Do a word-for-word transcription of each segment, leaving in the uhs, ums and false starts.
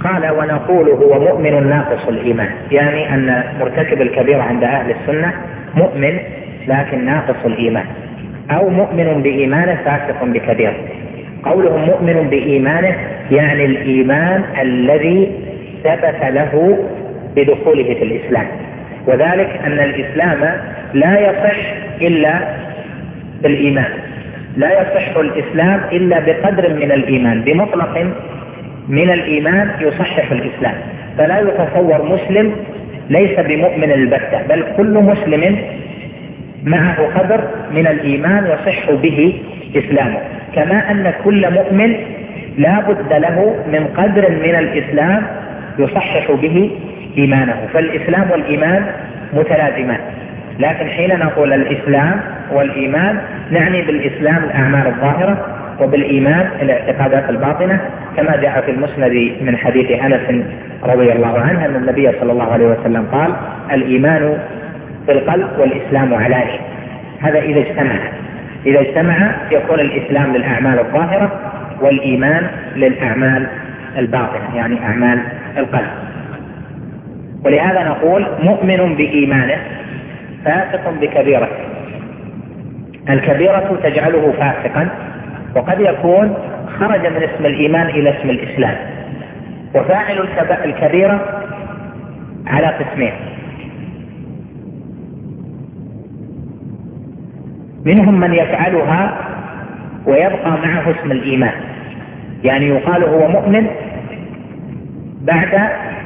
قال ونقول هو مؤمن ناقص الإيمان، يعني أن مرتكب الكبيرة عند أهل السنة مؤمن لكن ناقص الإيمان، أو مؤمن بإيمانه فاسق بكبيرة. قولهم مؤمن بإيمانه يعني الإيمان الذي ثبت له بدخوله في الإسلام، وذلك أن الإسلام لا يصح إلا بالإيمان، لا يصح الإسلام إلا بقدر من الإيمان، بمطلق من الإيمان يصحح الإسلام. فلا يتصور مسلم ليس بمؤمن البتة، بل كل مسلم معه قدر من الإيمان يصح به إسلامه، كما أن كل مؤمن لا بد له من قدر من الإسلام يصحح به إيمانه. فالإسلام والإيمان متلازمان، لكن حين نقول الإسلام والإيمان نعني بالإسلام الأعمال الظاهرة، وبالإيمان الاعتقادات الباطنة، كما جاء في المسند من حديث أنس رضي الله عنه أن النبي صلى الله عليه وسلم قال الإيمان في القلب والإسلام علانية. هذا إذا اجتمع إذا اجتمع يكون الإسلام للأعمال الظاهرة والإيمان للأعمال الباطنة، يعني أعمال القلب. ولهذا نقول مؤمن بإيمانه فاسق بكبيرة. الكبيرة تجعله فاسقا، وقد يكون خرج من اسم الإيمان إلى اسم الإسلام. وفاعل الكبيرة على قسمين: منهم من يفعلها ويبقى معه اسم الإيمان، يعني يقال هو مؤمن بعد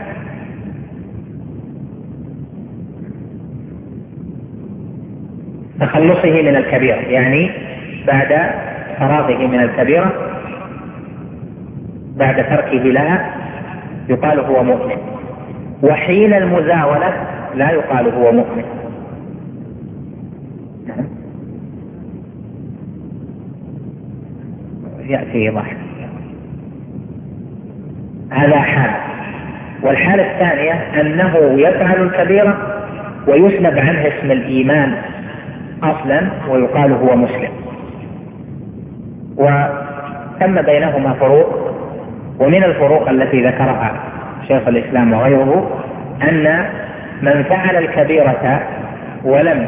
تخلصه من الكبيرة، يعني بعد فراغه من الكبيرة، بعد تركه لها يقال هو مؤمن. وحين المزاولة لا يقال هو مؤمن. يأتي إيضاح. هذا حال. والحالة الثانية أنه يفعل الكبيرة ويسلب عنه اسم الإيمان أصلا ويقال هو مسلم. وتم بينهما فروق، ومن الفروق التي ذكرها شيخ الإسلام وغيره أن من فعل الكبيرة ولم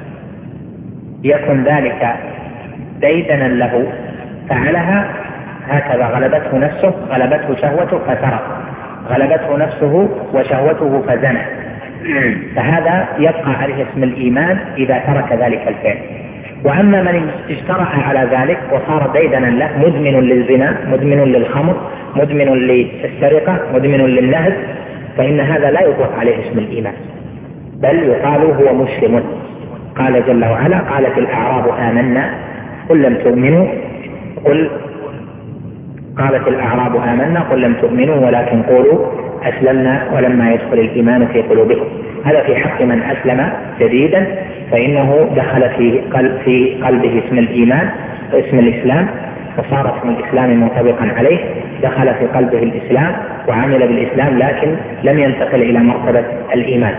يكن ذلك ديدنا له فعلها هكذا، غلبته نفسه غلبته شهوته فسرق، غلبته نفسه وشهوته فزنى، فهذا يبقى عليه اسم الإيمان إذا ترك ذلك الفعل. وأما من اجترأ على ذلك وصار ديدنا له، مدمن للزنا، مدمن للخمر، مدمن للسرقة، مدمن للنهب، فإن هذا لا يطلق عليه اسم الإيمان، بل يقال هو مسلم. قال جل وعلا: قالت الأعراب آمنا قل لم تؤمنوا قل قالت الأعراب آمنا قل لم تؤمنوا ولكن قولوا أسلمنا ولما يدخل الإيمان في قلوبكم. هذا في حق من أسلم جديدا، فإنه دخل في قلب في قلبه اسم الإيمان واسم الإسلام، وصار اسم الإسلام منطبقا عليه، دخل في قلبه الإسلام وعمل بالإسلام، لكن لم ينتقل إلى مرتبة الإيمان.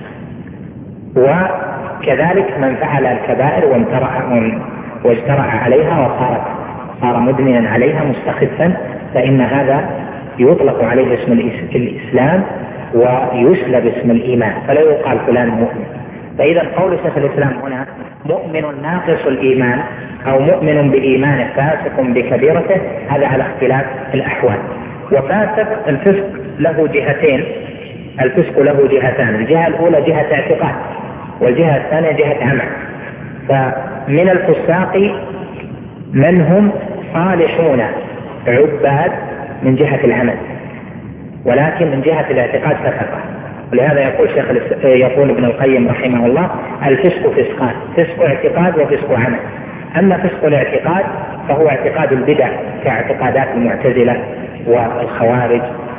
وكذلك من فعل الكبائر واجترأ عليها وصارت صار مدمنا عليها مستخفا، فإن هذا يطلق عليه اسم الإسلام ويسلب اسم الإيمان، فلا يقال فلان مؤمن. فإذا قول شيخ الإسلام هنا مؤمن ناقص الإيمان أو مؤمن بإيمانه فاسق بكبيرته، هذا على اختلاف الأحوال. وفاسق الفسق له جهتين، الفسق له جهتان: الجهة الأولى جهة اعتقاد، والجهة الثانية جهة عمل. فمن الفساق من هم صالحون عباد من جهة العمل، ولكن من جهة الاعتقاد فسقة. ولهذا يقول شيخ يقول ابن القيم رحمه الله: الفسق فسقان، فسق اعتقاد وفسق عمل. أما فسق الاعتقاد فهو اعتقاد البدع كاعتقادات المعتزلة والخوارج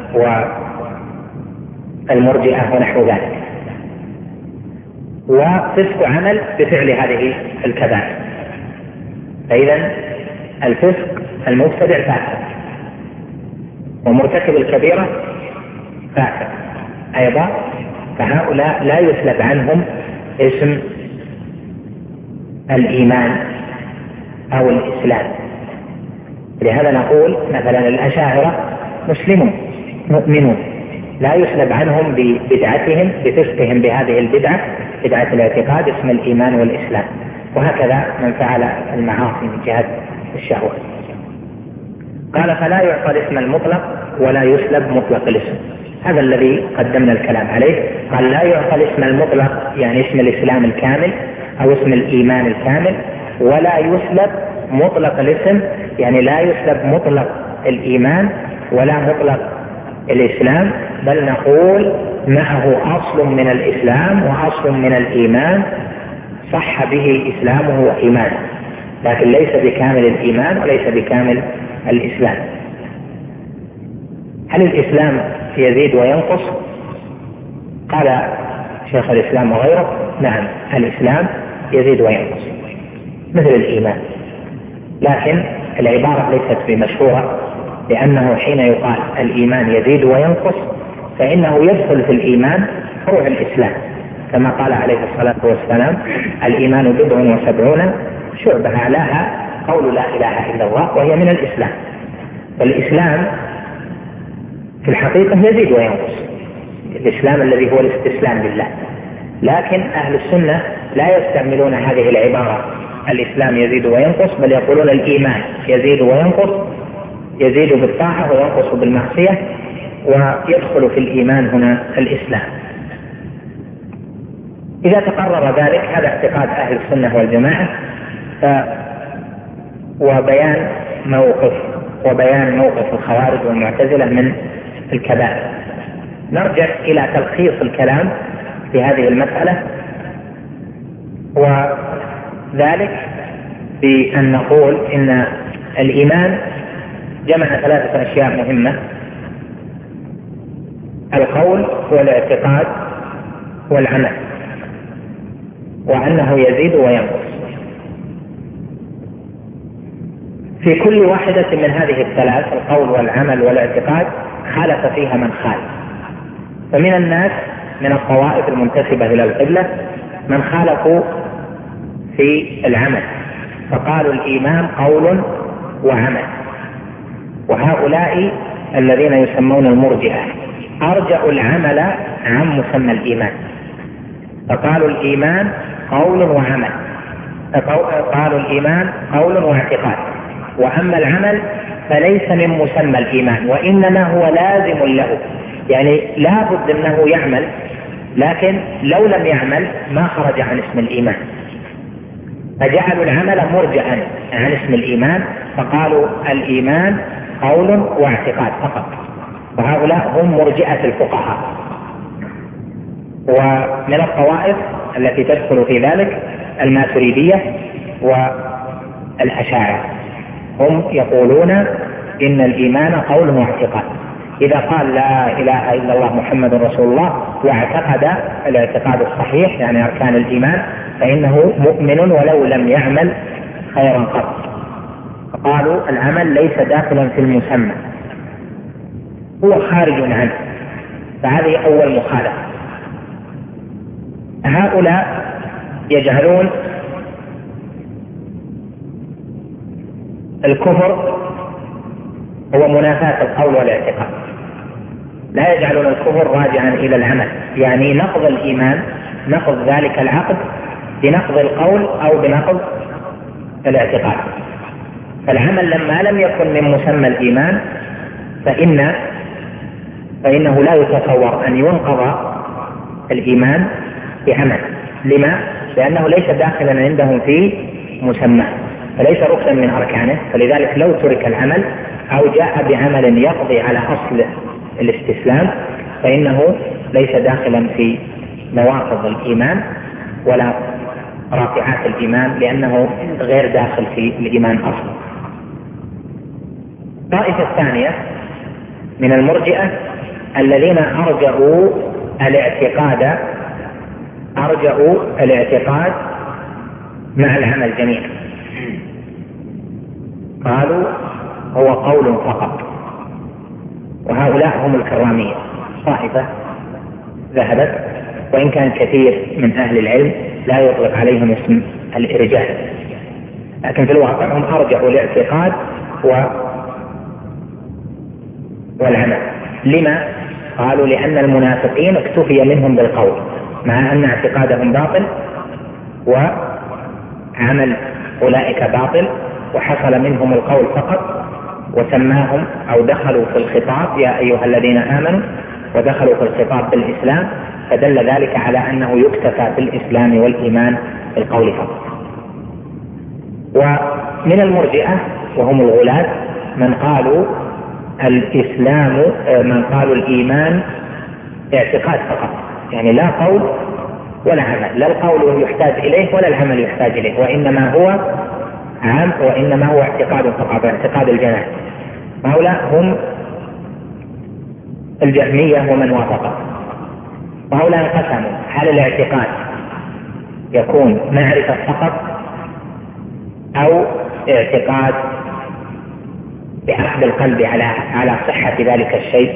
والمرجئة ونحو ذلك، وفسق عمل بفعل هذه الكبائر. فإذا الفسق المبتدع فاسق، ومرتكب الكبيرة فاسق أيضا، فهؤلاء لا يسلب عنهم اسم الإيمان أو الإسلام. لهذا نقول مثلا الأشاعرة مسلمون مؤمنون، لا يسلب عنهم ببدعتهم بفسقهم بهذه البدعة بدعة الاعتقاد اسم الإيمان والإسلام. وهكذا من فعل المعاصي من جهة الشهوة. قال فلا يعطى الاسم المطلق ولا يسلب مطلق الاسم، هذا الذي قدمنا الكلام عليه. قال لا يعطى الاسم المطلق يعني اسم الإسلام الكامل أو اسم الإيمان الكامل، ولا يسلب مطلق الاسم يعني لا يسلب مطلق الإيمان ولا مطلق الإسلام، بل نقول معه أصل من الإسلام وأصل من الإيمان صح به إسلامه وإيمانه، لكن ليس بكامل الإيمان وليس بكامل الإسلام. هل الإسلام يزيد وينقص؟ قال شيخ الإسلام وغيره نعم، الإسلام يزيد وينقص مثل الإيمان، لكن العبارة ليست بمشهورة، لأنه حين يقال الإيمان يزيد وينقص فإنه يدخل في الإيمان فروع الإسلام، كما قال عليه الصلاة والسلام الإيمان بضع وسبعون شعبة أعلاها قول لا إله إلا الله وهي من الإسلام. فالإسلام في الحقيقة يزيد وينقص، الإسلام الذي هو الاستسلام لله، لكن أهل السنة لا يستعملون هذه العبارة الإسلام يزيد وينقص، بل يقولون الإيمان يزيد وينقص، يزيد بالطاعة وينقص بالمعصية، ويدخل في الإيمان هنا الإسلام. إذا تقرر ذلك هذا اعتقاد أهل السنة والجماعة ف... وبيان موقف وبيان موقف الخوارج والمعتزلة من الكبائر. نرجع إلى تلخيص الكلام في هذه المسألة، وذلك بأن نقول إن الإيمان جمع ثلاثة أشياء مهمة: القول والاعتقاد والعمل، وأنه يزيد وينقص. في كل واحدة من هذه الثلاث القول والعمل والاعتقاد خالف فيها من خالف، فمن الناس من الطوائف المنتسبة إلى القبلة من خالفوا في العمل فقالوا الإيمان قول وعمل، وهؤلاء الذين يسمون المرجئة أرجعوا العمل عن مسمى الإيمان، فقالوا الإيمان قول وعمل، قالوا الإيمان قول واعتقاد، وأما العمل فليس من مسمى الإيمان وإنما هو لازم له، يعني لا بد أنه يعمل، لكن لو لم يعمل ما خرج عن اسم الإيمان، فجعلوا العمل مرجعا عن اسم الإيمان، فقالوا الإيمان قول واعتقاد فقط، وهؤلاء هم مرجئة الفقهاء. ومن الطوائف التي تدخل في ذلك الماتريدية والأشاعرة، هم يقولون إن الإيمان قول واعتقاد، إذا قال لا إله إلا الله محمد رسول الله واعتقد الاعتقاد الصحيح يعني أركان الإيمان فإنه مؤمن ولو لم يعمل خيرا قط. قالوا العمل ليس داخلا في المسمى، هو خارج عنه، فهذه أول مخالفة. هؤلاء يجعلون الكفر هو منافاة القول والاعتقاد، لا يجعلون الكفر راجعا إلى العمل، يعني نقض الإيمان نقض ذلك العقد بنقض القول أو بنقض الاعتقاد. فالعمل لما لم يكن من مسمى الإيمان فإن فإنه لا يتصور أن ينقض الإيمان بعمل. لما؟ لأنه ليس داخلا عندهم في مسمى، فليس ركنا من أركانه، فلذلك لو ترك العمل أو جاء بعمل يقضي على أصل الاستسلام فإنه ليس داخلا في نواقض الإيمان ولا رافعات الإيمان، لأنه غير داخل في الإيمان أصلا. الطائفة الثانية من المرجئة الذين أرجعوا الاعتقاد أرجعوا الاعتقاد مع العمل جميعا، قالوا هو قول فقط، وهؤلاء هم الكرامية، طائفة ذهبت، وإن كان كثير من أهل العلم لا يطلق عليهم اسم الإرجاء، لكن في الواقع هم أرجعوا الاعتقاد و... والعمل. لما؟ قالوا لأن المنافقين اكتفي منهم بالقول مع أن اعتقادهم باطل وعمل أولئك باطل، وحصل منهم القول فقط، وسماهم أو دخلوا في الخطاب يا أيها الذين آمنوا، ودخلوا في الخطاب بالإسلام، فدل ذلك على أنه يكتفى بالإسلام والإيمان بالقول فقط. ومن المرجئة وهم الغلاة من قالوا الإسلام من قالوا الإيمان اعتقاد فقط، يعني لا قول ولا عمل، لا القول يحتاج إليه ولا العمل يحتاج إليه، وإنما هو عام وإنما هو اعتقاد فقط، اعتقاد الجنان. هؤلاء هم الجهمية ومن وافقه. وهؤلاء انقسموا: هل الاعتقاد يكون معرفة فقط أو اعتقاد بعقد القلب على على صحة ذلك الشيء؟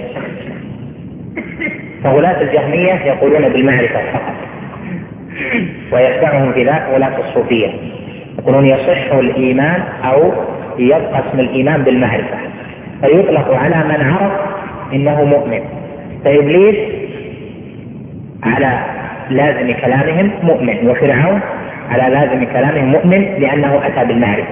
فغلاة الجهمية يقولون بالمعرفة فقط، ويتبعهم في ذلك غلاة الصوفية يقولون يصح الإيمان أو يبقى اسم الإيمان بالمعرفة، فيطلق على من عرف إنه مؤمن. فإبليس على لازم كلامهم مؤمن، وفرعون على لازم كلامهم مؤمن لأنه أتى بالمعرفة.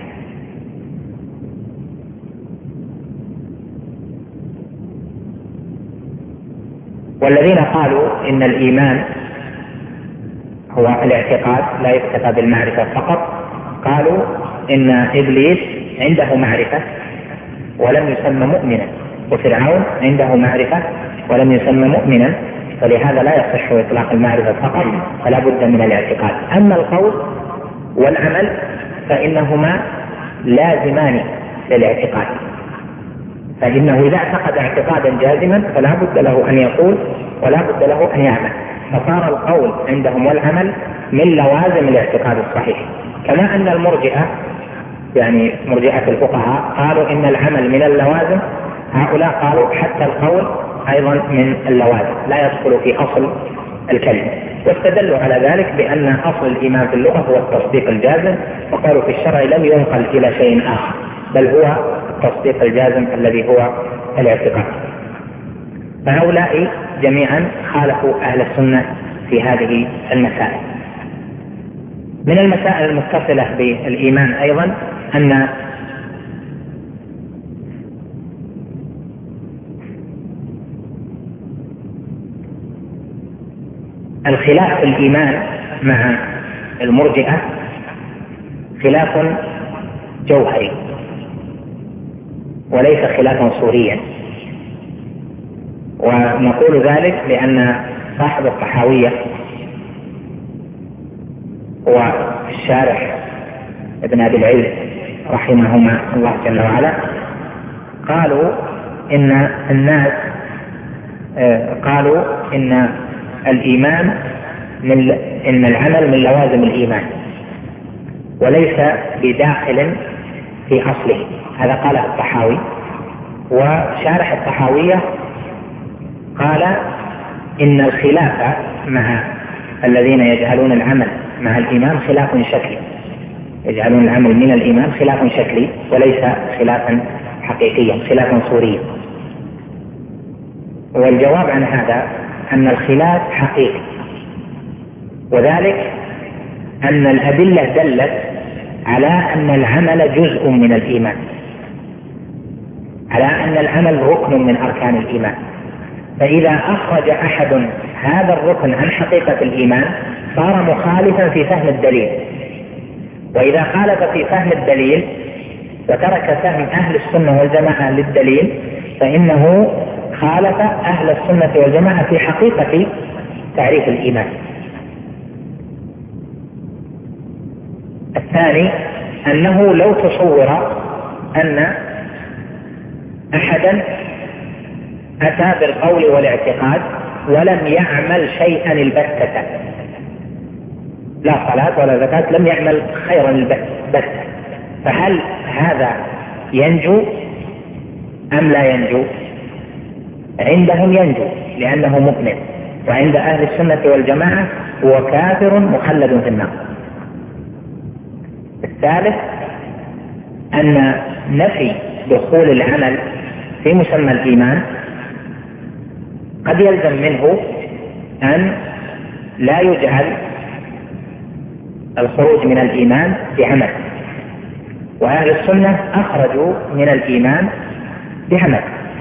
والذين قالوا إن الإيمان هو الاعتقاد لا يكتفى بالمعرفة فقط، قالوا إن إبليس عنده معرفة ولم يسمى مؤمنا، وفرعون عنده معرفة ولم يسمى مؤمنا، فلهذا لا يصح إطلاق المعرفة فقط، فلا بد من الاعتقاد. أما القول والعمل فإنهما لازمان للاعتقاد، فإنه إذا اعتقد اعتقادا جازما فلا بد له أن يقول ولا بد له أن يعمل، فصار القول عندهم والعمل من لوازم الاعتقاد الصحيح. كما أن المرجئة يعني مرجئة الفقهاء قالوا إن العمل من اللوازم، هؤلاء قالوا حتى القول أيضا من اللوازم لا يدخل في أصل الكلمة، واستدلوا على ذلك بأن أصل الإيمان في اللغة هو التصديق الجازم، وقالوا في الشرع لم ينقل إلى شيء آخر بل هو التصديق الجازم الذي هو الاعتقاد. فهؤلاء جميعا خالفوا أهل السنة في هذه المسائل. من المسائل المتصلة بالإيمان أيضا أن الخلاف في الإيمان مع المرجئة خلاف جوهري وليس خلافا صوريا، ونقول ذلك لأن صاحب الطحاوية والشارح ابن أبي العز رحمهما الله جل وعلا قالوا إن الناس قالوا إن الإيمان من إن العمل من لوازم الإيمان وليس بداخل في أصله، هذا قاله الطحاوي. وشارح الطحاوية قال إن الخلاف مع الذين يجعلون العمل مع الإيمان خلاف شكلي، يجعلون العمل من الإيمان خلاف شكلي وليس خلافا حقيقيا، خلافا صوريا. والجواب عن هذا أن الخلاف حقيقي، وذلك أن الأدلة دلت على أن العمل جزء من الإيمان، على أن العمل ركن من أركان الإيمان، فإذا أخرج أحد هذا الركن عن حقيقة الإيمان صار مخالفا في فهم الدليل، وإذا خالف في فهم الدليل وترك فهم أهل السنة والجماعة للدليل فإنه خالف أهل السنة والجماعة في حقيقة تعريف الإيمان. الثاني أنه لو تصور أن أحدا أتى بالقول والاعتقاد ولم يعمل شيئا البتة، لا صلاة ولا زكاة، لم يعمل خيرا البتة، فهل هذا ينجو أم لا ينجو؟ عندهم ينجو لأنه مؤمن، وعند أهل السنة والجماعة هو كافر مخلد في النار. الثالث أن نفي دخول العمل في مسمى الإيمان قد يلزم منه أن لا يجعل الخروج من الإيمان بعمل، وأهل السنة أخرجوا من الإيمان بعمل.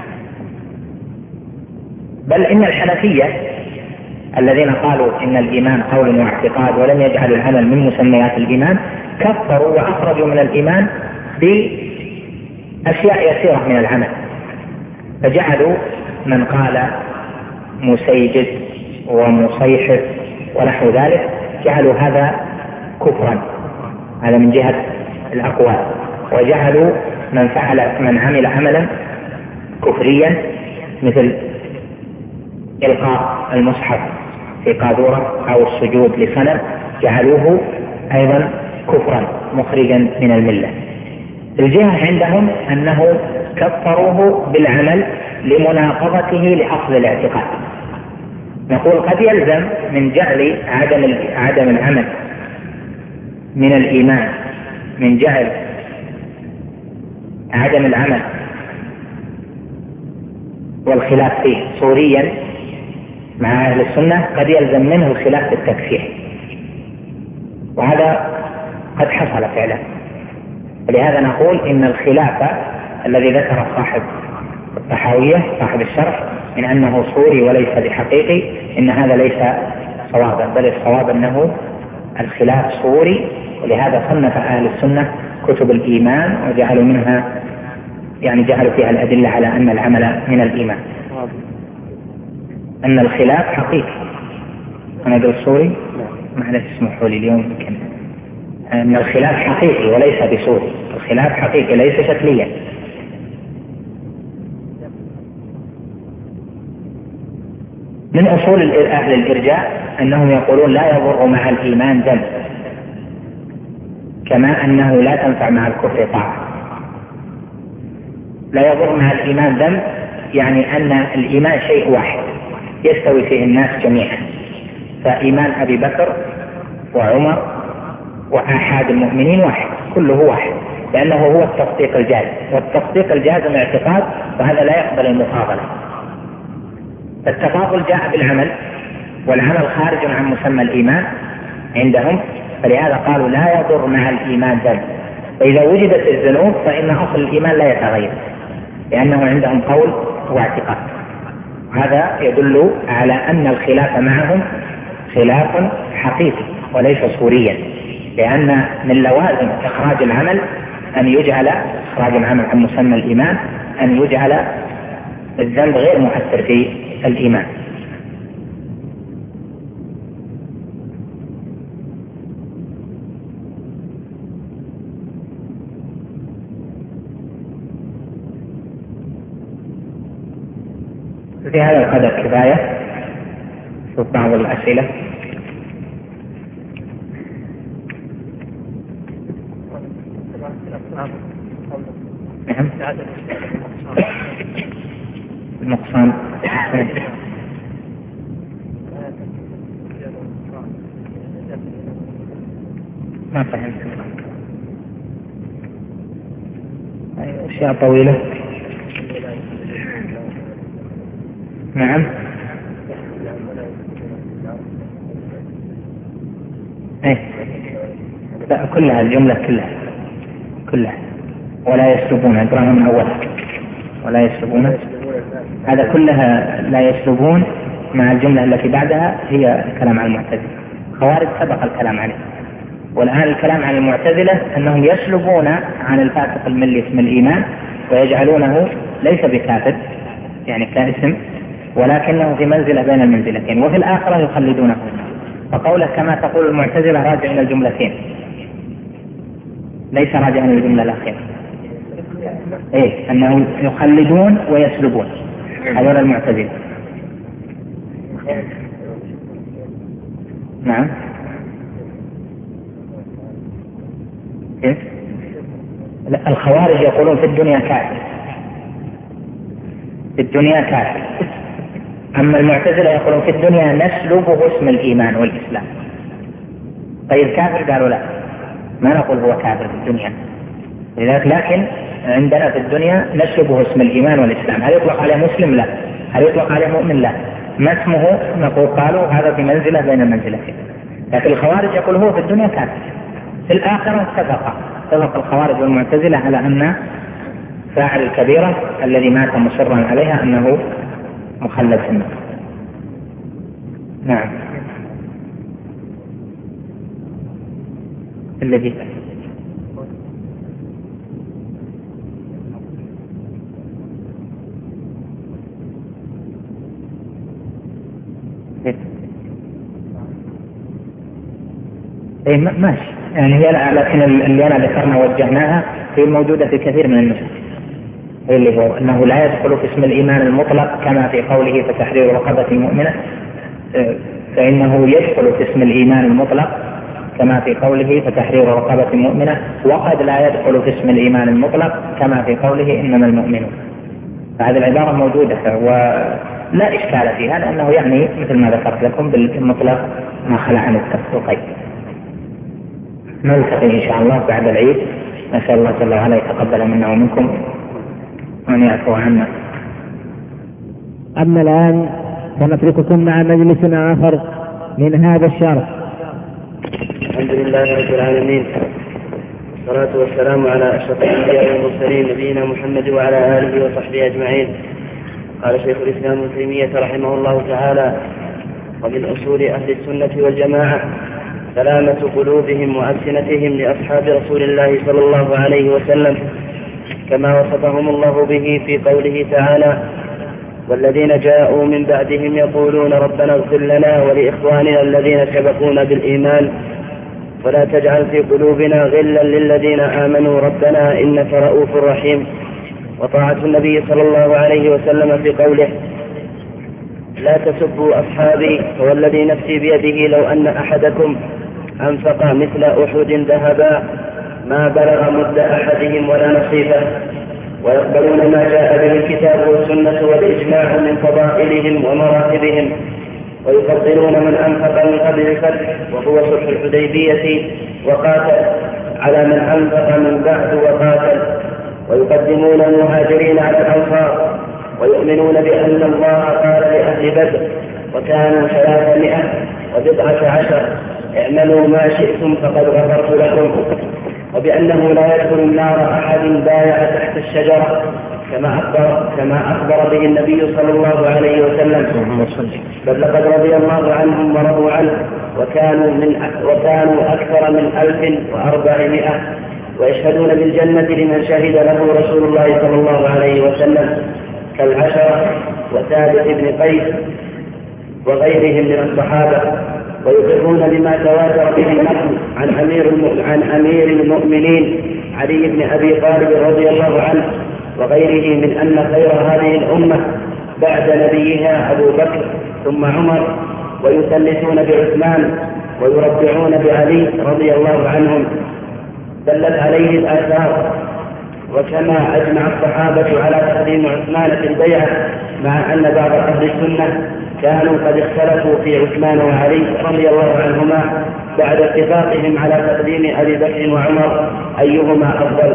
بل إن الحنفية الذين قالوا إن الإيمان قول واعتقاد ولم يجعلوا العمل من مسميات الإيمان كفروا وأخرجوا من الإيمان بأشياء يسيرة من العمل، فجعلوا من قال مسيجد ومصيحف ونحو ذلك جعلوا هذا كفرا، هذا من جهة الأقوال، وجعلوا من فعل من عمل عملا كفريا مثل إلقاء المصحف في قاذورة أو السجود لصنم جعلوه أيضا كفرا مخرجا من الملة. الجهة عندهم أنه كفروه بالعمل لمناقضته لأصل الاعتقاد. نقول قد يلزم من جعل عدم عدم العمل من الإيمان، من جعل عدم العمل والخلاف فيه صوريا مع أهل السنة، قد يلزم منه الخلاف في التكفير، وهذا قد حصل فعلا. ولهذا نقول إن الخلاف الذي ذكر صاحب الطحاوية صاحب الشرح من أنه صوري وليس بحقيقي، إن هذا ليس صوابا، بل الصواب أنه الخلاف صوري. ولهذا صنف أهل السنة كتب الإيمان وجعلوا منها يعني جعلوا فيها الأدلة على أن العمل من الإيمان، أن الخلاف حقيقي. أنا أقول صوري معلش اسمحوا لي اليوم يمكن أن الخلاف حقيقي وليس بصوري، الخلاف حقيقي ليس شكليا. من أصول أهل الإرجاء أنهم يقولون لا يضر مع الإيمان ذنب، كما أنه لا تنفع مع الكفر طاعة. لا يضر مع الإيمان ذنب يعني أن الإيمان شيء واحد يستوي فيه الناس جميعا، فإيمان أبي بكر وعمر وآحاد المؤمنين واحد، كله واحد، لأنه هو التصديق الجازم، والتصديق الجازم اعتقاد، وهذا لا يقبل المفاضلة. التفاضل جاء بالعمل، والعمل خارج عن مسمى الإيمان عندهم، فلهذا قالوا لا يضر مع الإيمان ذنب. فإذا وجدت الذنوب فإن أصل الإيمان لا يتغير، لأنه عندهم قول واعتقاد. هذا يدل على أن الخلاف معهم خلاف حقيقي وليس صوريا، لأن من لوازم إخراج العمل أن يجعل إخراج العمل عن مسمى الإيمان أن يجعل الذنب غير مؤثر في الإيمان. في هذا القدر كفاية. شوف بعض الأسئلة. نعم. النقصان ما فهمت. أشياء طويلة. نعم. ايه لا كلها الجملة كلها كلها ولا يسلبون اقراها من اولها ولا يسلبون، هذا كلها لا يسلبون مع الجملة التي بعدها هي الكلام عن المعتزلة. خوارج سبق الكلام عليه، والآن الكلام عن المعتزلة أنهم يسلبون عن الفاسق الملي اسم الإيمان ويجعلونه ليس بكافر يعني كاسم، ولكنه في منزلة بين المنزلتين، وفي الآخرة يخلدونه. فقوله كما تقول المعتزلة راجع إلى الجملتين ليس راجع إلى الجملة الأخيرة. إيه أنه يخلدون ويسلبون، هذول المعتزلة. نعم. إيه؟ لا الخوارج يقولون في الدنيا كافر، في الدنيا كافر. أما المعتزلة يقولون في الدنيا نسلبه اسم الإيمان والإسلام. طيب كافر؟ قالوا لا، ما نقول هو كافر في الدنيا، لذلك لكن عندنا في الدنيا نسلبه اسم الإيمان والإسلام. هل يطلق عليه مسلم؟ لا، هل يطلق عليه مؤمن؟ لا. ما اسمه؟ نقول قالوا هذا في منزلة بين المنزلتين. لكن الخوارج يقول هو في الدنيا كافر، في الآخرة اتفق اتفق الخوارج والمعتزلة على أن فاعل الكبيرة الذي مات مصرا عليها أنه مخلد في النار. نعم. الذي اي ماشي يعني هي، لكن اللي انا ذكرنا وجهناها هي الموجوده في كثير من النسخ، اللي هو انه لا يدخل في اسم الايمان المطلق كما في قوله فتحرير رقبه مؤمنه، فانه يدخل في اسم الايمان المطلق كما في قوله فتحرير رقبه مؤمنه، وقد لا يدخل في اسم الايمان المطلق كما في قوله انما المؤمنون. فهذه العباره موجوده ولا اشكال فيها، لانه يعني مثل ما ذكرت لكم بالمطلق ما خلع عن التقييد. نلتقي إن شاء الله بعد العيد، نسأل الله جل وعلا يتقبل منا ومنكم وأن يعفو عنا. أما الآن فنترككم مع مجلس آخر من هذا الشرح. الحمد لله رب العالمين، والصلاة والسلام على أشرف الأنبياء والمرسلين نبينا محمد وعلى آله وصحبه أجمعين. قال شيخ الإسلام ابن تيمية رحمه الله تعالى: ومن أصول أهل السنة والجماعة سلامة قلوبهم وألسنتهم لأصحاب رسول الله صلى الله عليه وسلم، كما وصفهم الله به في قوله تعالى: والذين جاءوا من بعدهم يقولون ربنا اغفر لنا ولإخواننا الذين سبقونا بالإيمان ولا تجعل في قلوبنا غلا للذين آمنوا ربنا إنك رؤوف رحيم. وطاعة النبي صلى الله عليه وسلم في قوله: لا تسبوا أصحابي فوالذي نفسي بيده لو أن أحدكم أنفق مثل أحد ذهبا ما بلغ مد أحدهم ولا نصيبه. ويقبلون ما جاء به الكتاب والسنة والإجماع من فضائلهم ومراتبهم، ويفضلون من أنفق من قبل الفتح وهو صلح الحديبية وقاتل على من أنفق من بعد وقاتل، ويقدمون المهاجرين على الأنصار، ويؤمنون بأن الله قال لأهل بدر وكانوا ثلاثمائة وبضعة عشر اعملوا ما شئتم فقد غفرت لكم، وبأنه لا يدخل النار أحد بايع تحت الشجرة كما أخبر, كما أخبر به النبي صلى الله عليه وسلم، بل لقد رضي الله عنهم ورضوا عنه وكانوا, من وكانوا أكثر من ألف وأربعمائة، ويشهدون بالجنة لمن شهد له رسول الله صلى الله عليه وسلم كالعشرة وثابت بن قيس وغيرهم من الصحابة، ويقرون بما تواتر به النقل عن أمير عن أمير المؤمنين علي بن أبي طالب رضي الله عنه وغيره من أن خير هذه الأمة بعد نبيها أبو بكر ثم عمر، ويثلثون بعثمان ويربعون بعلي رضي الله عنهم، دلت عليه الآثار. وكما أجمع الصحابة على تقديم عثمان في البيعة، مع أن بعض أهل السنة كانوا قد اختلفوا في عثمان وعلي رضي الله عنهما بعد اتفاقهم على تقديم أبي بكر وعمر أيهما أفضل،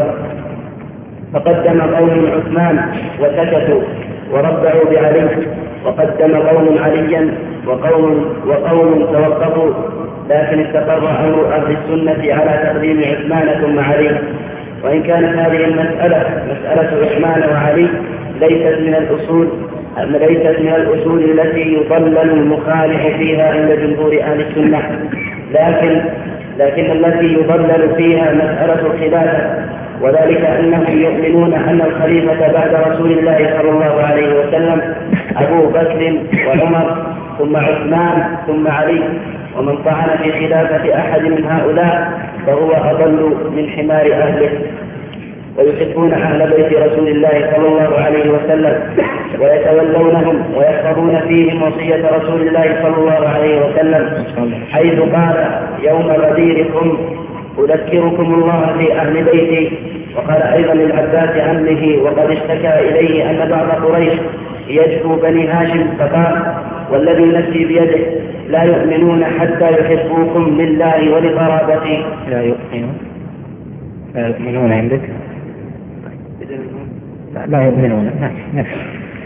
فقدم قوم عثمان وسكتوا وربعوا بعلي، وقدم قوم عليا وقوم, وقوم توقفوا، لكن استقر أمر أهل السنة على تقديم عثمان ثم علي. وإن كانت هذه المسألة مسألة عثمان وعلي ليست من الأصول ليست من الأصول التي يضلل المخالف فيها عند جمهور أهل السنة، لكن لكن التي يضلل فيها مسألة الخلافة، وذلك أنهم يؤمنون أن الخليفة بعد رسول الله صلى الله عليه وسلم أبو بكر وعمر ثم عثمان ثم علي، ومن طعن في خلافة أحد من هؤلاء فهو أضل من حمار أهله. ويحبون أهل بيت رسول الله صلى الله عليه وسلم ويتولونهم ويحفظون فيهم وصية رسول الله صلى الله عليه وسلم، حيث قال يوم غديركم أذكركم الله في أهل بيتي. وقال أيضا للعباس عمه وقد اشتكى إليه أن بعض قريش يجفو بني هاشم فقال والذي نفسي بيده لا يؤمنون حتى يحبوكم لله ولقرابتي. لا يؤمنون لا يؤمنون عندك لا يؤمنون نفس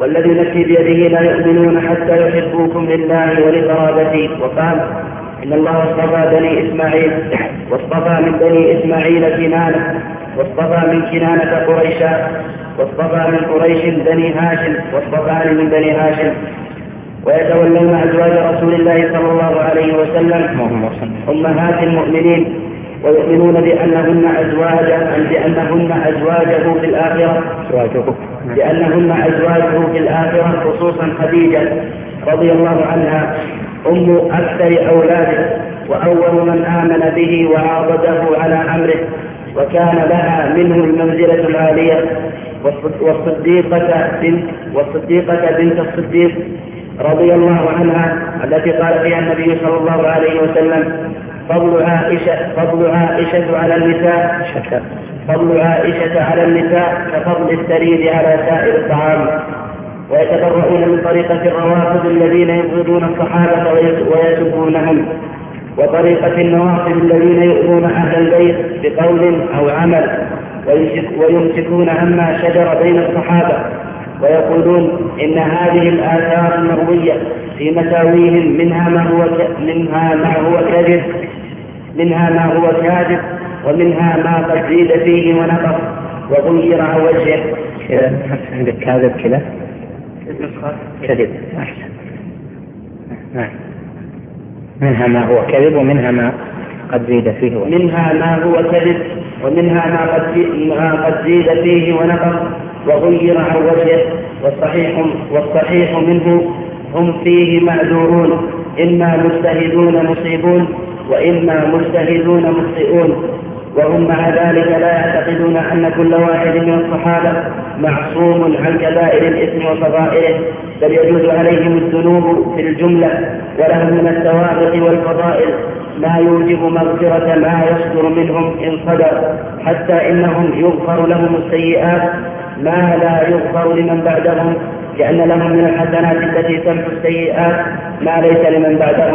والذي نفسي بيده لا يؤمنون حتى يحبوكم لله ولقرابتي. وقال إن الله اصطفى بني إسماعيل واصطفى من بني إسماعيل كنانة واصطفى من كنانة قريشا واصطفى من قريش بني هاشم واصطفاني من بني هاشم. ويتولون أزواج رسول الله صلى الله عليه وسلم أمهات المؤمنين ويؤمنون بأنهن أزواجه بأنهن أزواجه في الآخرة بأنهن أزواجه في الآخرة خصوصا خديجة رضي الله عنها أم أكثر أولاده وأول من آمن به وعاضده على أمره وكان لها منه المنزلة العالية. والصديقة بنت والصديقة بنت الصديق رضي الله عنها التي قال فيها النبي صلى الله عليه وسلم فضل عائشة فضل عائشة على النساء فضل عائشة على النساء كفضل الثريد على سائر الطعام. ويتبرؤون من طريقة الروافض الذين يبغضون الصحابة ويسبونهم وطريقة النواصب الذين يؤذون أهل البيت بقول أو عمل ويمسكون عما شجر بين الصحابة ويقولون إن هذه الآثار المروية في مساويهم منها ما هو منها ما هو كاذب منها ما هو كاذب ومنها ما قد زيد فيه ونقص وغير عن وجهه. كذا عندك كاذب كذا كذب أحسن. منها ما هو كذب ومنها ما قد زيد فيه ونقص. منها ما هو كذب ومنها ما قد زيد فيه ونقص وغير عن وجهه. والصحيح والصحيح منه هم فيه معذورون إما مجتهدون مصيبون وإما مجتهدون مخطئون. وهم مع ذلك لا يعتقدون أن كل واحد من الصحابة معصوم عن كبائر الإثم وفضائله بل يجوز عليهم الذنوب في الجملة ولهم من الثوابت والفضائل ما يوجب مغفرة ما يصدر منهم إن صدر حتى إنهم يغفر لهم السيئات ما لا يغفر لمن بعدهم لأن لهم من الحسنات التي تمحو السيئات ما ليس لمن بعدهم.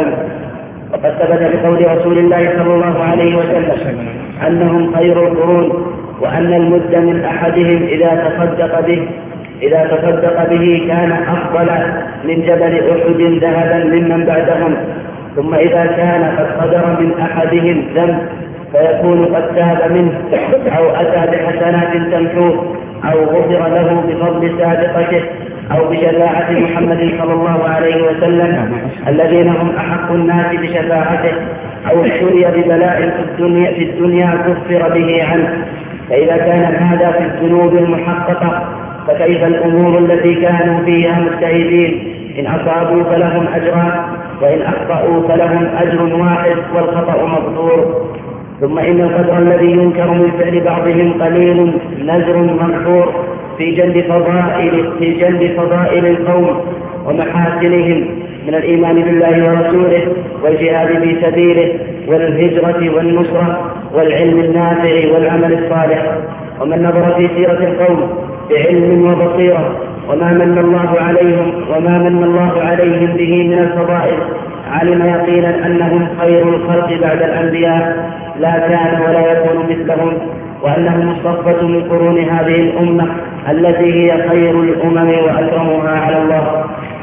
وقد ثبت بقول رسول الله صلى الله عليه وسلم أنهم خير القرون وأن المد من أحدهم إذا تصدق به إذا تصدق به كان أفضل من جبل أحد ذهبا ممن بعدهم. ثم إذا كان قد قدر من أحدهم ذنب فيكون قد تاب منه أو أتى بحسنات تمحوه أو غفر له بفضل سابقته أو بشفاعة محمد صلى الله عليه وسلم الذين هم أحق الناس بشفاعته أو اشتري ببلاء في الدنيا, في الدنيا كفر به عنه. فإذا كان هذا في الذنوب المحققة فكيف الأمور التي كانوا فيها مجتهدين إن أصابوا فلهم أجران وإن أخطأوا فلهم أجر واحد والخطأ مغفور. ثم إن القدر الذي ينكر من فعل بعضهم قليل نزر مغفور في جلب فضائل في جلب فضائل القوم ومحاسنهم من الإيمان بالله ورسوله والجهاد في سبيله والهجرة والنصرة والعلم النافع والعمل الصالح. ومن نظر في سيرة القوم بعلم وبصيرة وما من الله عليهم وما من الله عليهم به من الفضائل علم يقينا أنهم خير الخلق بعد الأنبياء لا كان ولا يكون مثلهم وأنهم مصطفى من قرون هذه الأمة التي هي خير الأمم وأكرمها على الله.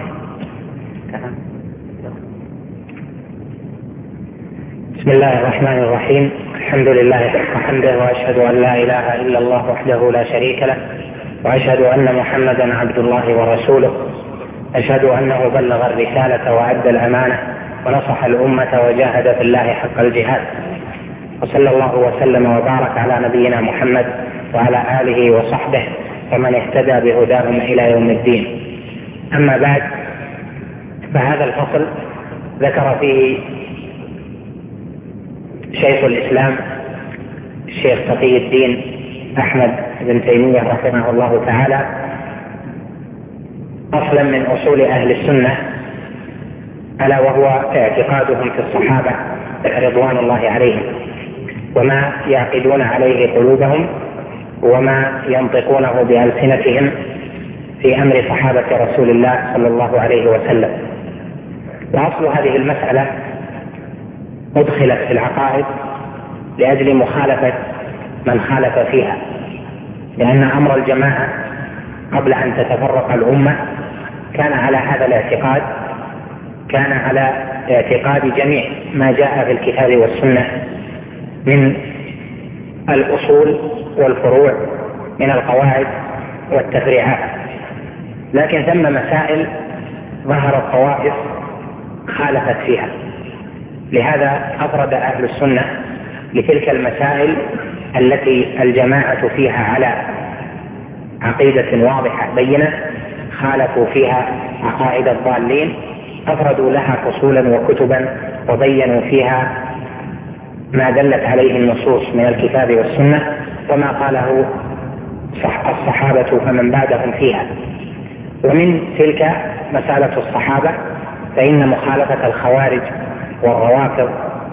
بسم الله الرحمن الرحيم. الحمد لله حق حمده وأشهد أن لا إله إلا الله وحده لا شريك له وأشهد أن محمدا عبد الله ورسوله. أشهد أنه بلغ الرسالة وأدى الأمانة ونصح الأمة وجاهد في الله حق الجهاد وصلى الله وسلم وبارك على نبينا محمد وعلى آله وصحبه ومن اهتدى بهداهم إلى يوم الدين. أما بعد، فهذا الفصل ذكر فيه شيخ الإسلام الشيخ تقي الدين أحمد بن تيمية رحمه الله تعالى أصلا من أصول أهل السنة، ألا وهو اعتقادهم في الصحابة رضوان الله عليهم وما يعقدون عليه قلوبهم وما ينطقونه بألسنتهم في أمر صحابة رسول الله صلى الله عليه وسلم. وأصل هذه المسألة أدخلت في العقائد لأجل مخالفة من خالف فيها، لأن أمر الجماعة قبل أن تتفرق الأمة كان على هذا الاعتقاد، كان على اعتقاد جميع ما جاء في الكتاب والسنة من الأصول والفروع، من القواعد والتفريعات. لكن ثم مسائل ظهرت طوائف خالفت فيها، لهذا أفرد أهل السنة لتلك المسائل التي الجماعة فيها على عقيدة واضحة بينة خالفوا فيها عقائد الضالين، أفردوا لها فصولا وكتبا وبينوا فيها ما دلت عليه النصوص من الكتاب والسنة وما قاله الصحابة فمن بعدهم فيها. ومن تلك مسألة الصحابة، فإن مخالفة الخوارج والروافض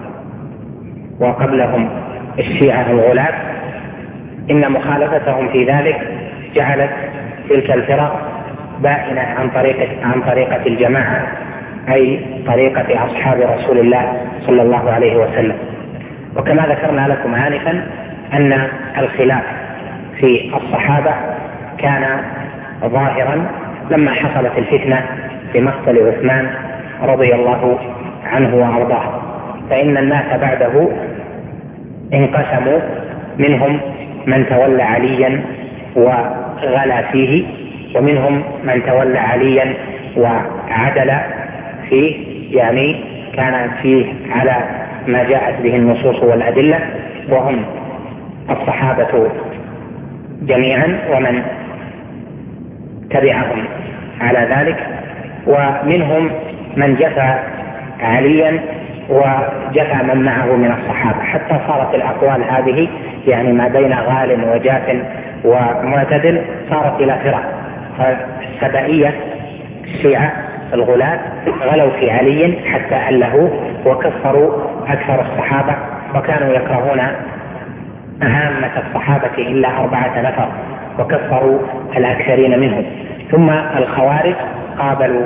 وقبلهم الشيعة الغلاة، إن مخالفتهم في ذلك جعلت تلك الفرق بائنة عن طريقة عن طريقة الجماعة، أي طريقة أصحاب رسول الله صلى الله عليه وسلم. وكما ذكرنا لكم آنفا أن الخلاف في الصحابة كان ظاهرا لما حصلت الفتنة بمقتل عثمان رضي الله عنه وأرضاه، فإن الناس بعده انقسموا، منهم من تولى عليا وغلا فيه، ومنهم من تولى عليا وعدل فيه، يعني كان فيه على ما جاءت به النصوص والأدلة، وهم الصحابة جميعا ومن تبعهم على ذلك. ومنهم من جفى عليا وجفى من معه من الصحابة، حتى صارت الأقوال هذه يعني ما بين غال وجاف ومعتدل صارت إلى فرق. فالسبائية الشيعة الغلاة غلوا في علي حتى ألهوا وكفروا أكثر الصحابة، وكانوا يكرهون عامة الصحابة إلا أربعة نفر وكفروا الأكثرين منهم. ثم الخوارج قابلوا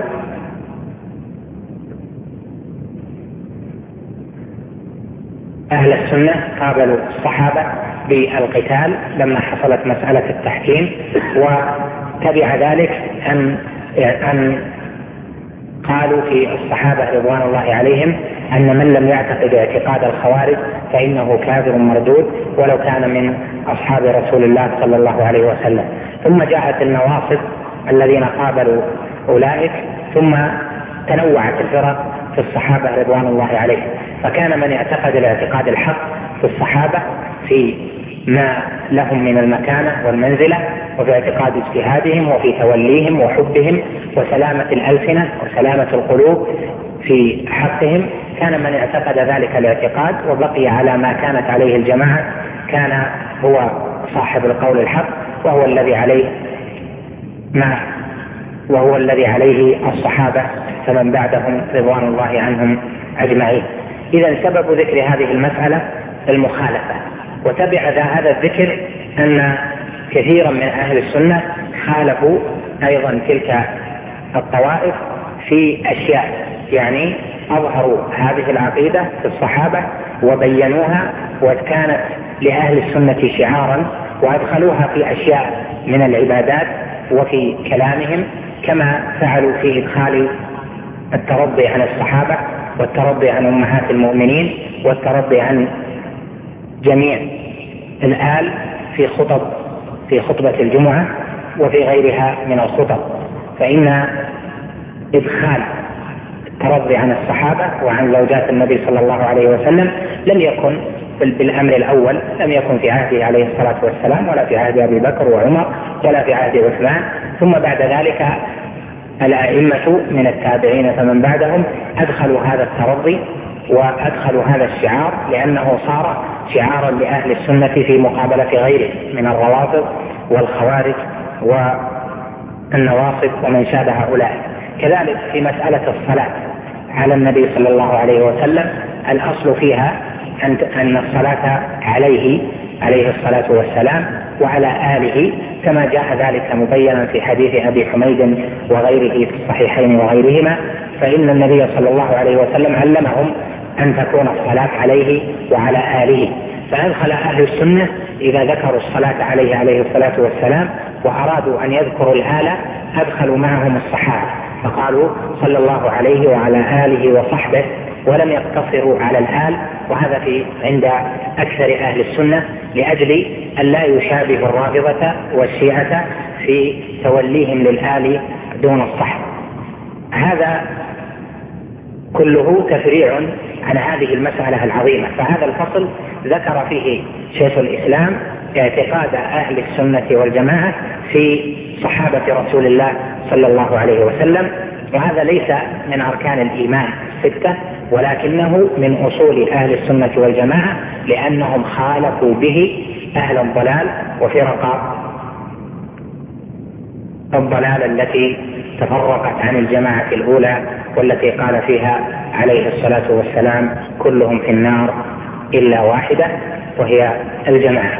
أهل السنة، قابلوا الصحابة بالقتال لما حصلت مسألة التحكيم، وتبع ذلك أن أن قالوا في الصحابة رضوان الله عليهم أن من لم يعتقد اعتقاد الخوارج فإنه كافر مردود ولو كان من أصحاب رسول الله صلى الله عليه وسلم. ثم جاءت النواصب الذين قابلوا أولئك، ثم تنوعت الفرق في الصحابة رضوان الله عليهم. فكان من اعتقد الاعتقاد الحق في الصحابة في ما لهم من المكانة والمنزلة، وفي اعتقاد اجتهادهم وفي توليهم وحبهم وسلامة الألسنة وسلامة القلوب في حقهم، كان من اعتقد ذلك الاعتقاد وبقي على ما كانت عليه الجماعة كان هو صاحب القول الحق، وهو الذي عليه ما وهو الذي عليه الصحابة فمن بعدهم رضوان الله عنهم أجمعين. إذا سبب ذكر هذه المسألة المخالفة، وتبع هذا الذكر أن كثيرا من أهل السنة خالفوا أيضا تلك الطوائف في أشياء، يعني أظهروا هذه العقيدة في الصحابة وبينوها وكانت لأهل السنة شعارا، وأدخلوها في أشياء من العبادات وفي كلامهم، كما فعلوا في إدخال الترضي عن الصحابة والترضي عن أمهات المؤمنين والترضي عن جميع الآل في خطب في خطبة الجمعة وفي غيرها من الخطب. فإن إدخال الترضي عن الصحابة وعن زوجات النبي صلى الله عليه وسلم لم يكن بالأمر الأول، لم يكن في عهده عليه الصلاة والسلام، ولا في عهد أبي بكر وعمر، ولا في عهد عثمان. ثم بعد ذلك الأئمة من التابعين فمن بعدهم أدخلوا هذا الترضي وأدخلوا هذا الشعار، لأنه صار شعارا لأهل السنة في مقابلة غيره من الروافض والخوارج والنواصب ومن شابه هؤلاء. كذلك في مسألة الصلاة على النبي صلى الله عليه وسلم، الأصل فيها أن الصلاة عليه عليه الصلاة والسلام وعلى آله، كما جاء ذلك مبينا في حديث أبي حميد وغيره في الصحيحين وغيرهما. فإن النبي صلى الله عليه وسلم علمهم أن تكون الصلاة عليه وعلى آله، فأدخل أهل السنة إذا ذكروا الصلاة عليه عليه الصلاة والسلام وأرادوا أن يذكروا الآلة أدخلوا معهم الصحابة، فقالوا صلى الله عليه وعلى آله وصحبه، ولم يقتصروا على الآل، وهذا في عند أكثر أهل السنة لأجل أن لا يشابه الرافضة والشيعة في توليهم للآل دون الصحب. هذا كله تفريع عن هذه المسألة العظيمة. فهذا الفصل ذكر فيه شيخ الإسلام اعتقاد أهل السنة والجماعة في صحابة رسول الله صلى الله عليه وسلم، وهذا ليس من أركان الإيمان الستة، ولكنه من أصول أهل السنة والجماعة، لأنهم خالفوا به أهل الضلال وفرق الضلال التي تفرقت عن الجماعة الأولى، والتي قال فيها عليه الصلاة والسلام كلهم في النار إلا واحدة، وهي الجماعة.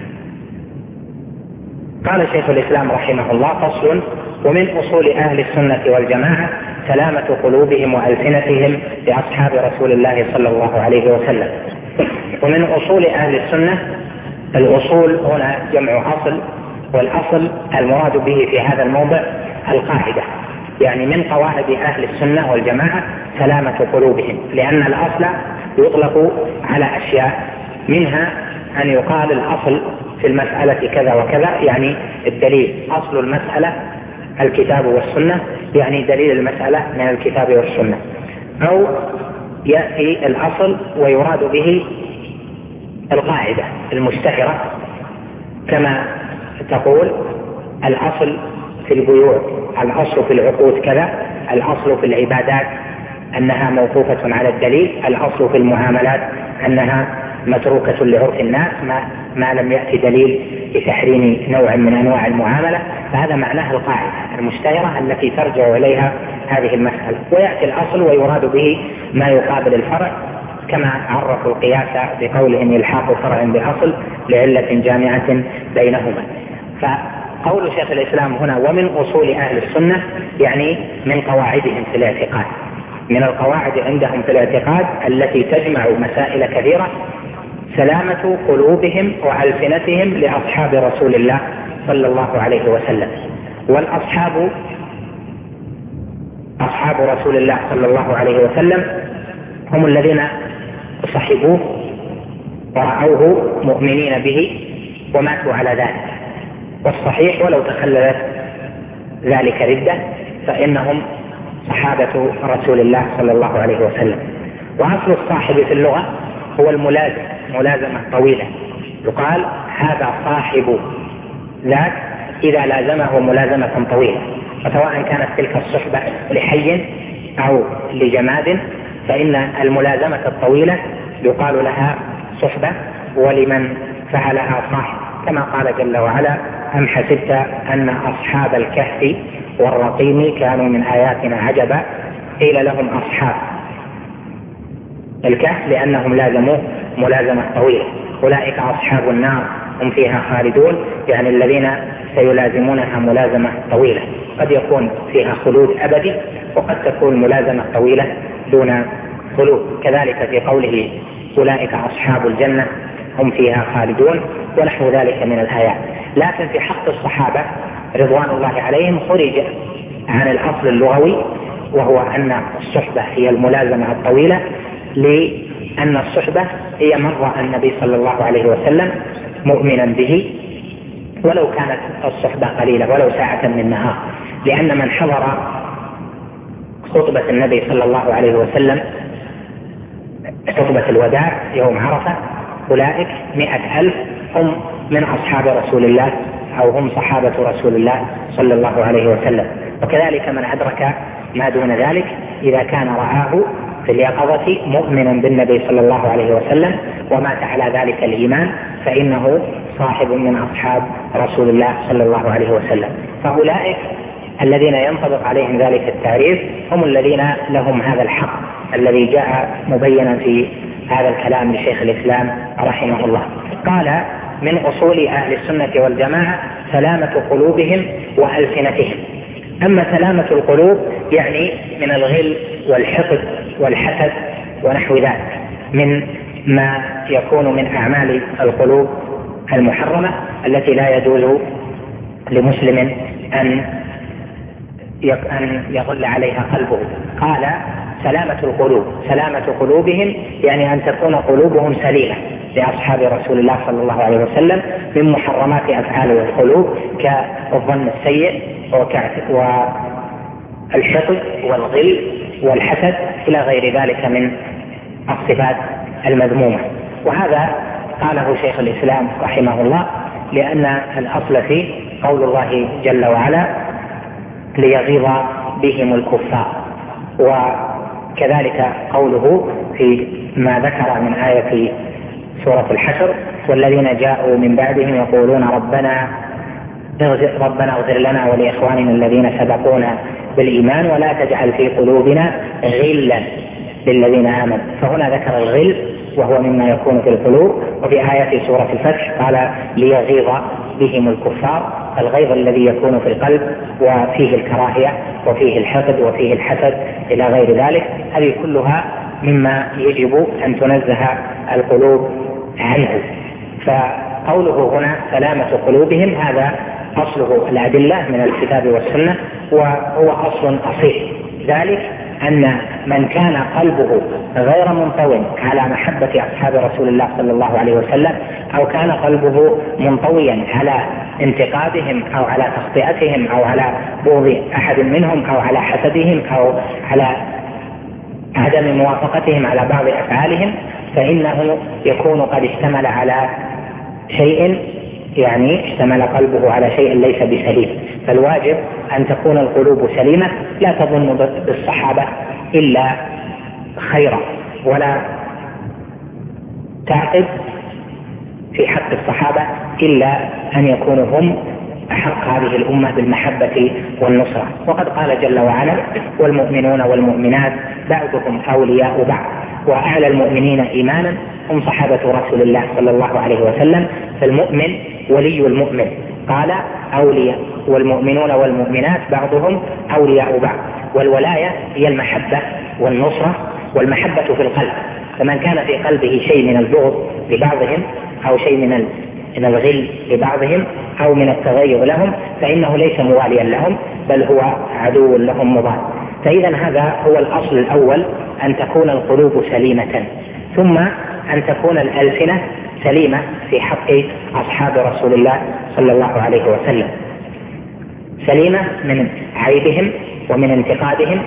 قال شيخ الإسلام رحمه الله: فصل: ومن أصول أهل السنة والجماعة سلامة قلوبهم وألسنتهم لأصحاب رسول الله صلى الله عليه وسلم. ومن أصول أهل السنة، الأصول هنا جمع أصل، والأصل المراد به في هذا الموضع القاعدة، يعني من قواعد أهل السنة والجماعة سلامة قلوبهم، لأن الأصل يطلق على أشياء، منها أن يقال الأصل في المسألة كذا وكذا، يعني الدليل. أصل المسألة الكتاب والسنة، يعني دليل المسألة من الكتاب والسنة. أو يأتي الأصل ويراد به القاعدة المشتهرة، كما تقول الأصل في البيوع، الأصل في العقود كذا، الأصل في العبادات أنها موقوفة على الدليل، الأصل في المعاملات أنها متروكة لعرف الناس ما, ما لم يأتي دليل بتحريم نوع من أنواع المعاملة. فهذا معناه القاعدة المشتهرة التي ترجع إليها هذه المسألة. ويأتي الأصل ويراد به ما يقابل الفرع، كما عرفوا القياس بقولهم يلحق فرع بأصل لعلة جامعة بينهما. فقول شيخ الإسلام هنا ومن أصول أهل السنة، يعني من قواعدهم في الاعتقاد، من القواعد عندهم في الاعتقاد التي تجمع مسائل كثيرة، سلامة قلوبهم وألسنتهم لأصحاب رسول الله صلى الله عليه وسلم. والأصحاب أصحاب رسول الله صلى الله عليه وسلم هم الذين صحبوه ورأوه مؤمنين به وماتوا على ذلك. والصحيح ولو تخللت ذلك ردة فإنهم صحابة رسول الله صلى الله عليه وسلم. وأصل الصاحب في اللغة هو الملازم، ملازمة طويلة، يقال هذا صاحب ذاك إذا لازمه ملازمة طويلة، وسواء كانت تلك الصحبة لحي أو لجماد، فإن الملازمة الطويلة يقال لها صحبة، ولمن فعلها صاحب، كما قال جل وعلا: أم حسبت أن أصحاب الكهف والرقيم كانوا من آياتنا عجبا. قيل لهم أصحاب الكهف لأنهم لازموا ملازمة طويلة. أولئك أصحاب النار هم فيها خالدون، يعني الذين سيلازمونها ملازمة طويلة، قد يكون فيها خلود أبدي، وقد تكون ملازمة طويلة دون خلود. كذلك في قوله أولئك أصحاب الجنة هم فيها خالدون، ونحو ذلك من الآيات. لكن في حق الصحابة رضوان الله عليهم خرج عن الأصل اللغوي، وهو أن الصحبة هي الملازمة الطويلة، لأن الصحبة هي من رأى النبي صلى الله عليه وسلم مؤمنا به ولو كانت الصحبة قليلة، ولو ساعة من نهار. لأن من حضر خطبة النبي صلى الله عليه وسلم خطبة الوداع يوم عرفة، أولئك مئة ألف هم من أصحاب رسول الله، أو هم صحابة رسول الله صلى الله عليه وسلم. وكذلك من أدرك ما دون ذلك إذا كان رآه في اليقظة مؤمنا بالنبي صلى الله عليه وسلم ومات على ذلك الإيمان، فإنه صاحب من أصحاب رسول الله صلى الله عليه وسلم. فأولئك الذين ينطبق عليهم ذلك التعريف هم الذين لهم هذا الحق الذي جاء مبينا في هذا الكلام لشيخ الإسلام رحمه الله. قال: من أصول أهل السنة والجماعة سلامة قلوبهم وألسنتهم. أما سلامة القلوب يعني من الغل والحقد والحسد ونحو ذلك، من ما يكون من أعمال القلوب المحرمة التي لا يجوز لمسلم أن أن يغل عليها قلبه. قال سلامة القلوب، سلامة قلوبهم يعني أن تكون قلوبهم سليمة لأصحاب رسول الله صلى الله عليه وسلم من محرمات أفعال القلوب كالظن السيء والحقد والغل والحسد إلى غير ذلك من الصفات المذمومة. وهذا قاله شيخ الإسلام رحمه الله لأن الأصل فيه قول الله جل وعلا ليغيظ بهم الكفار، وكذلك قوله في ما ذكر من آية سورة الحشر والذين جاءوا من بعدهم يقولون ربنا ربنا اغفر لنا ولإخواننا الذين سبقونا بالإيمان ولا تجعل في قلوبنا غلا للذين آمنوا. فهنا ذكر الغل وهو مما يكون في القلوب. وفي آية سورة الفتح قال ليغيظ بهم الكفار، الغيظ الذي يكون في القلب وفيه الكراهية وفيه الحقد وفيه الحسد إلى غير ذلك، هذه كلها مما يجب أن تنزه القلوب عنه. فقوله هنا سلامة قلوبهم هذا أصله الأدلة من الكتاب والسنة، وهو أصل أصيل، ذلك أن من كان قلبه غير منطوٍ على محبة أصحاب رسول الله صلى الله عليه وسلم، أو كان قلبه منطويا على انتقادهم أو على تخطئتهم أو على بغض أحد منهم أو على حسدهم أو على عدم موافقتهم على بعض أفعالهم، فإنه يكون قد اشتمل على شيء، يعني اشتمل قلبه على شيء ليس بسليم. فالواجب أن تكون القلوب سليمة، لا تظن بالصحابة إلا خيرا، ولا تعقد في حق الصحابة إلا أن يكونوا هم أحق هذه الأمة بالمحبة والنصرة. وقد قال جل وعلا والمؤمنون والمؤمنات بعضهم أولياء بعض، وأعلى المؤمنين إيمانا هم صحابة رسول الله صلى الله عليه وسلم. فالمؤمن ولي المؤمن، قال أولياء والمؤمنون والمؤمنات بعضهم أولياء بعض. والولاية هي المحبة والنصرة، والمحبة في القلب. فمن كان في قلبه شيء من البغض لبعضهم أو شيء من من الغل لبعضهم أو من التغير لهم فإنه ليس مواليا لهم، بل هو عدو لهم مضاد. فإذا هذا هو الأصل الأول، أن تكون القلوب سليمة، ثم أن تكون الألسنة سليمة في حق أصحاب رسول الله صلى الله عليه وسلم، سليمة من عيبهم ومن انتقادهم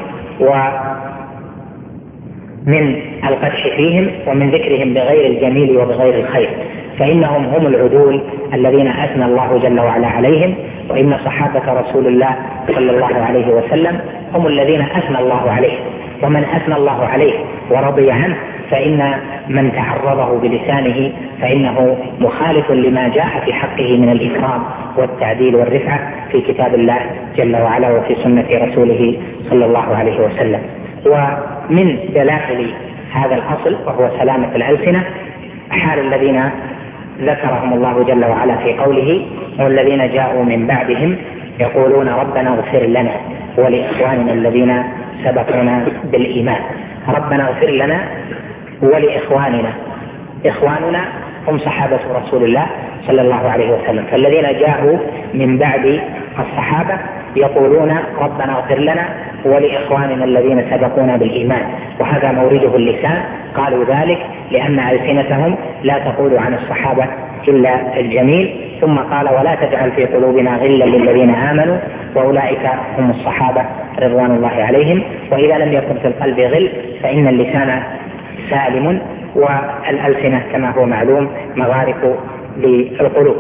ومن القدح فيهم ومن ذكرهم بغير الجميل وبغير الخير، فإنهم هم العدول الذين أثنى الله جل وعلا عليهم. وإن صحابة رسول الله صلى الله عليه وسلم هم الذين أثنى الله عليه، ومن أثنى الله عليه ورضي عنه فإن من تعرضه بلسانه فإنه مخالف لما جاء في حقه من الإكرام والتعديل والرفعة في كتاب الله جل وعلا وفي سنة رسوله صلى الله عليه وسلم. ومن دلائل هذا الأصل وهو سلامة الألسنة حال الذين ذكرهم الله جل وعلا في قوله والذين جاءوا من بعدهم يقولون ربنا اغفر لنا ولإخواننا الذين سبقونا بالإيمان. ربنا اغفر لنا ولإخواننا، إخواننا هم صحابة رسول الله صلى الله عليه وسلم. فالذين جاءوا من بعد الصحابة يقولون ربنا اغفر لنا ولإخواننا الذين سبقونا بالإيمان، وهذا مورده اللسان. قالوا ذلك لأن ألسنتهم لا تقول عن الصحابة إلا الجميل. ثم قال ولا تجعل في قلوبنا غلا للذين آمنوا وأولئك هم الصحابة رضوان الله عليهم. وإذا لم يكن في القلب غل فإن اللسان سالم، والألسنة كما هو معلوم مغارق للقلوب.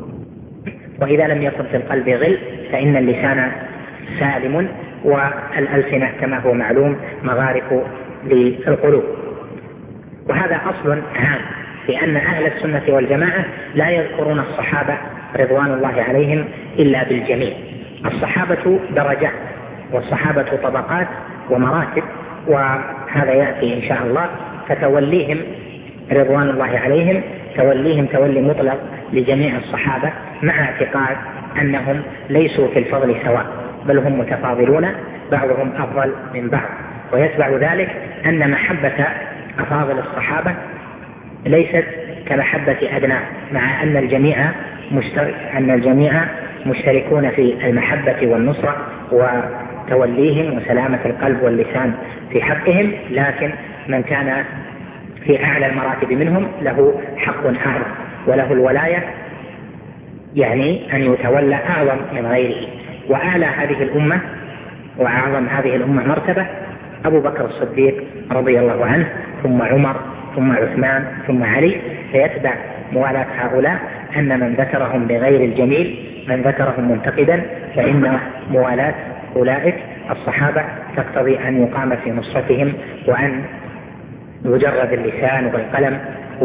وإذا لم يكن في القلب غل فإن اللسان سالم، والألسنة كما هو معلوم مغارق للقلوب. وهذا أصل هام في أن أهل السنة والجماعة لا يذكرون الصحابة رضوان الله عليهم إلا بالجميل. الصحابة درجات، والصحابة طبقات ومراتب، وهذا يأتي إن شاء الله. فتوليهم رضوان الله عليهم توليهم تولي مطلق لجميع الصحابة، مع اعتقاد أنهم ليسوا في الفضل سواء، بل هم متفاضلون بعضهم أفضل من بعض. ويتبع ذلك أن محبة أفاضل الصحابة ليست كمحبة أدنى، مع أن الجميع مشترك أن الجميع مشتركون في المحبة والنصرة توليهم وسلامة القلب واللسان في حقهم، لكن من كان في أعلى المراتب منهم له حق أعظم وله الولاية، يعني أن يتولى أعظم من غيره. وأعلى هذه الأمة وأعظم هذه الأمة مرتبة أبو بكر الصديق رضي الله عنه، ثم عمر، ثم عثمان، ثم علي. فيتبع موالاة هؤلاء أن من ذكرهم بغير الجميل، من ذكرهم منتقدا، فإن موالاة أولئك الصحابة تقتضي أن يقام في نصرتهم وأن يجرد اللسان والقلم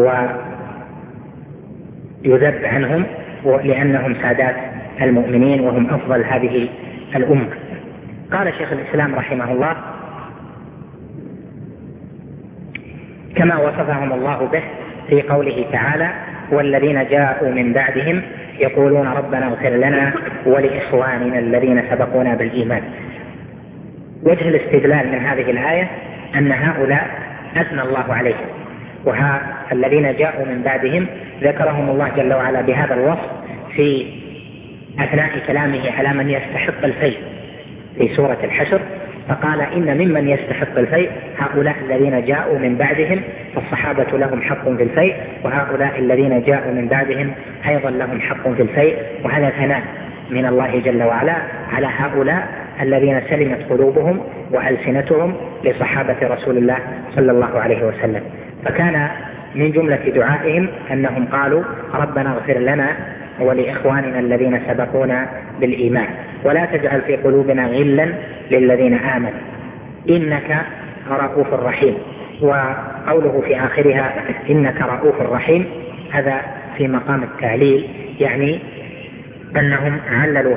ويذب عنهم، لأنهم سادات المؤمنين وهم أفضل هذه الأمة. قال شيخ الإسلام رحمه الله: كما وصفهم الله به في قوله تعالى: والذين جاءوا من بعدهم يقولون ربنا اغفر لنا ولإخواننا الذين سبقونا بالإيمان. وجه الاستدلال من هذه الآية أن هؤلاء أثنى الله عليهم، وها الذين جاءوا من بعدهم ذكرهم الله جل وعلا بهذا الوصف في أثناء كلامه على من يستحق الفيء في سورة الحشر، فقال: إن ممن يستحق الفيء هؤلاء الذين جاءوا من بعدهم، فالصحابة لهم حق في الفيء، وهؤلاء الذين جاءوا من بعدهم أيضا لهم حق في الفيء. وهذا ثناء من الله جل وعلا على هؤلاء الذين سلمت قلوبهم وألسنتهم لصحابة رسول الله صلى الله عليه وسلم. فكان من جملة دعائهم أنهم قالوا: ربنا اغفر لنا ولإخواننا الذين سبقونا بالإيمان ولا تجعل في قلوبنا غلا للذين آمنوا إنك رؤوف رحيم. وقوله في آخرها إنك رؤوف رحيم هذا في مقام التعليل، يعني أنهم عللوا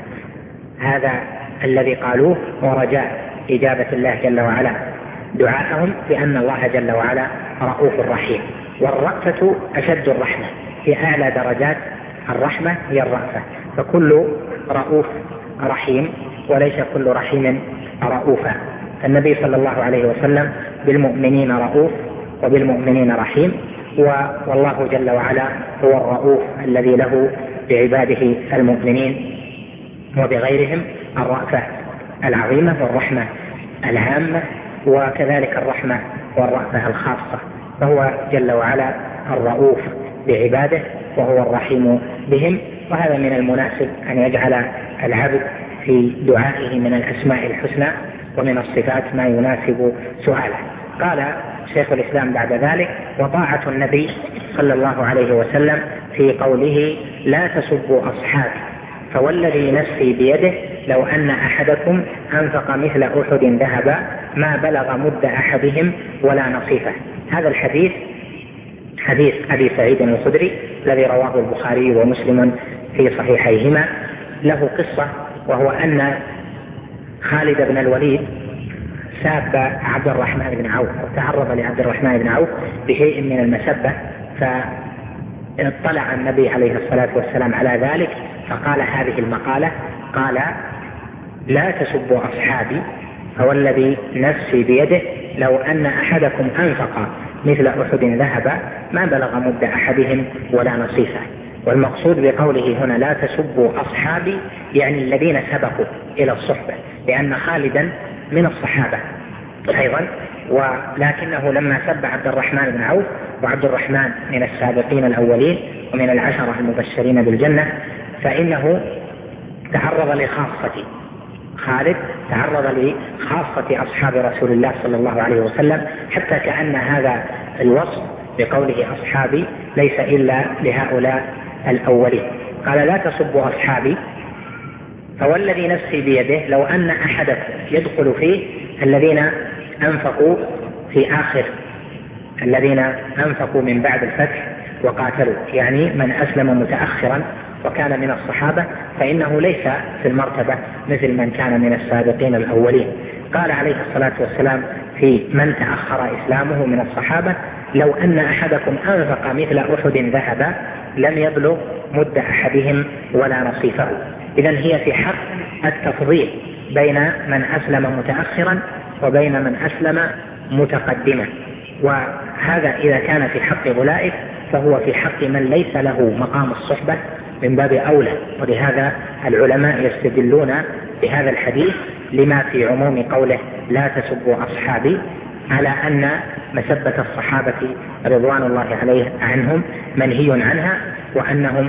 هذا الذي قالوه ورجاء إجابة الله جل وعلا دعاءهم بأن الله جل وعلا رؤوف رحيم. والرأفة أشد الرحمة، في أعلى درجات الرحمة هي الرأفة، فكل رؤوف رحيم وليس كل رحيم رؤوفا. النبي صلى الله عليه وسلم بالمؤمنين رؤوف وبالمؤمنين رحيم، والله جل وعلا هو الرؤوف الذي له بعباده المؤمنين وبغيرهم الرأفة العظيمة والرحمة العامة، وكذلك الرحمة والرأفة الخاصة. فهو جل وعلا الرؤوف بعباده وهو الرحيم بهم، وهذا من المناسب أن يجعل العبد في دعائه من الأسماء الحسنى ومن الصفات ما يناسب سؤاله. قال شيخ الإسلام بعد ذلك: وطاعة النبي صلى الله عليه وسلم في قوله لا تسبوا أصحابي فوالذي نفسي بيده لو أن أحدكم أنفق مثل أحد ذهبا ما بلغ مد أحدهم ولا نصيفه. هذا الحديث حديث أبي سعيد الخدري الذي رواه البخاري ومسلم في صحيحيهما، له قصة، وهو أن خالد بن الوليد ساب عبد الرحمن بن عوف وتعرض لعبد الرحمن بن عوف بشيء من المسبة، فاطلع النبي عليه الصلاة والسلام على ذلك فقال هذه المقالة، قال: لا تسبوا أصحابي فوالذي نفسي بيده لو أن أحدكم أنفق مثل أحد ذهبا ما بلغ مد أحدهم ولا نصيفه. والمقصود بقوله هنا لا تسبوا أصحابي يعني الذين سبقوا إلى الصحبة، لأن خالدا من الصحابة أيضا، ولكنه لما سب عبد الرحمن بن عوف، وعبد الرحمن من السابقين الأولين ومن العشرة المبشرين بالجنة، فإنه تعرض لخاصة خالد، تعرض لخاصة أصحاب رسول الله صلى الله عليه وسلم، حتى كأن هذا الوصف بقوله أصحابي ليس إلا لهؤلاء الأولين. قال: لا تسبوا أصحابي فوالذي نفسي بيده لو أن أحدكم يدخل فيه الذين أنفقوا في آخر الذين أنفقوا من بعد الفتح وقاتلوا، يعني من أسلم متأخرا وكان من الصحابة، فإنه ليس في المرتبة مثل من كان من السابقين الأولين. قال عليه الصلاة والسلام في من تأخر إسلامه من الصحابة: لو أن أحدكم أنفق مثل أحد ذهبا لم يبلغ مد أحدهم ولا نصيفه. إذن هي في حق التفضيل بين من أسلم متأخرا وبين من أسلم متقدما، وهذا إذا كان في حق أولئك فهو في حق من ليس له مقام الصحبة من باب أولى. ولهذا العلماء يستدلون بهذا الحديث لما في عموم قوله لا تسبوا أصحابي، على أن مسبة الصحابة رضوان الله عليه عنهم منهي عنها، وأنهم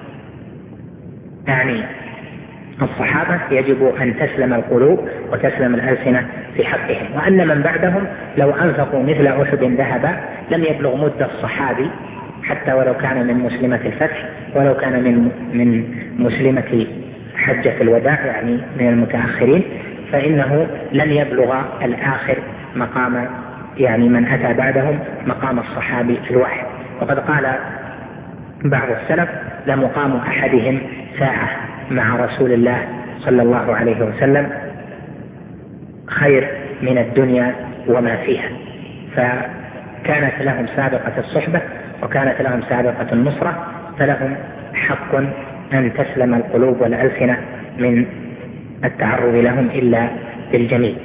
يعني الصحابة يجب أن تسلم القلوب وتسلم الألسنة في حقهم، وأن من بعدهم لو أنفقوا مثل أحد ذهبا لم يبلغ مد الصحابي حتى ولو كان من مسلمة الفتح ولو كان من من مسلمة حجة الوداع يعني من المتأخرين، فإنه لن يبلغ الآخر مقام يعني من أتى بعدهم مقام الصحابي الواحد. وقد قال بعض السلف لمقام أحدهم ساعة مع رسول الله صلى الله عليه وسلم خير من الدنيا وما فيها، فكانت لهم سابقة الصحبة وكانت لهم سابقة النصرة، فلهم حق أن تسلم القلوب والألسنة من التعرض لهم إلا بالجميل.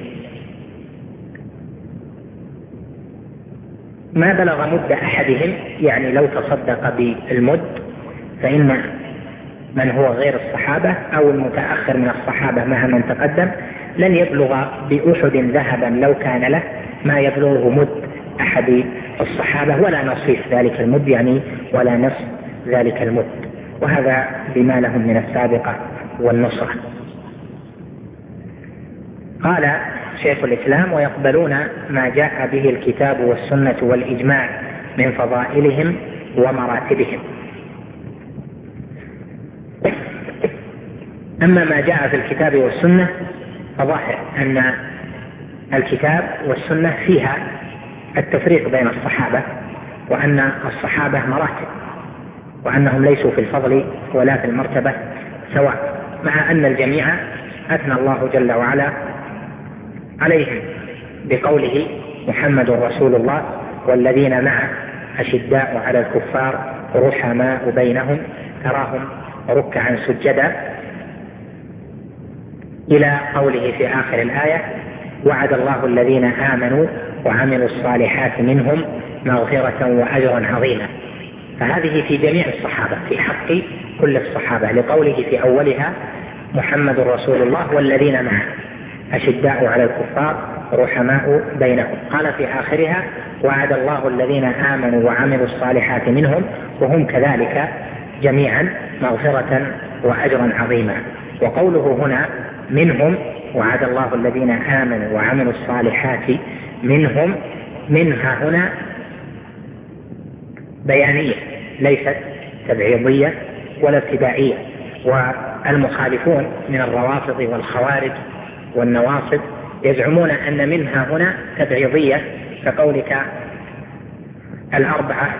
ما بلغ مد أحدهم يعني لو تصدق بالمد فإن من هو غير الصحابة أو المتأخر من الصحابة مع من تقدم لن يبلغ بأحد ذهبا لو كان له ما يبلغه مد أحد الصحابة ولا نصيف ذلك المد يعني ولا نصف ذلك المد، وهذا بما لهم من السابقة والنصرة. قال شيخ الإسلام ويقبلون ما جاء به الكتاب والسنة والإجماع من فضائلهم ومراتبهم. أما ما جاء في الكتاب والسنة فظاهر أن الكتاب والسنة فيها التفريق بين الصحابة، وأن الصحابة مراتب، وأنهم ليسوا في الفضل ولا في المرتبة سواء، مع أن الجميع أثنى الله جل وعلا عليهم بقوله محمد رسول الله والذين معه أشداء على الكفار رحماء بينهم تراهم ركعا سجدا، إلى قوله في آخر الآية وعد الله الذين آمنوا وعملوا الصالحات منهم مغفرة وأجرا عظيما. فهذه في جميع الصحابة في حق كل الصحابة، لقوله في أولها محمد رسول الله والذين معه أشداء على الكفار رحماء بينهم، قال في آخرها وعد الله الذين آمنوا وعملوا الصالحات منهم وهم كذلك جميعا مغفرة وأجرا عظيما. وقوله هنا منهم وعد الله الذين آمنوا وعملوا الصالحات منهم، منها هنا بيانية ليست تبعيضية ولا ابتدائية، والمخالفون من الروافض والخوارج والنواصب يزعمون أن منها هنا تبعيضية كقولك الأربعة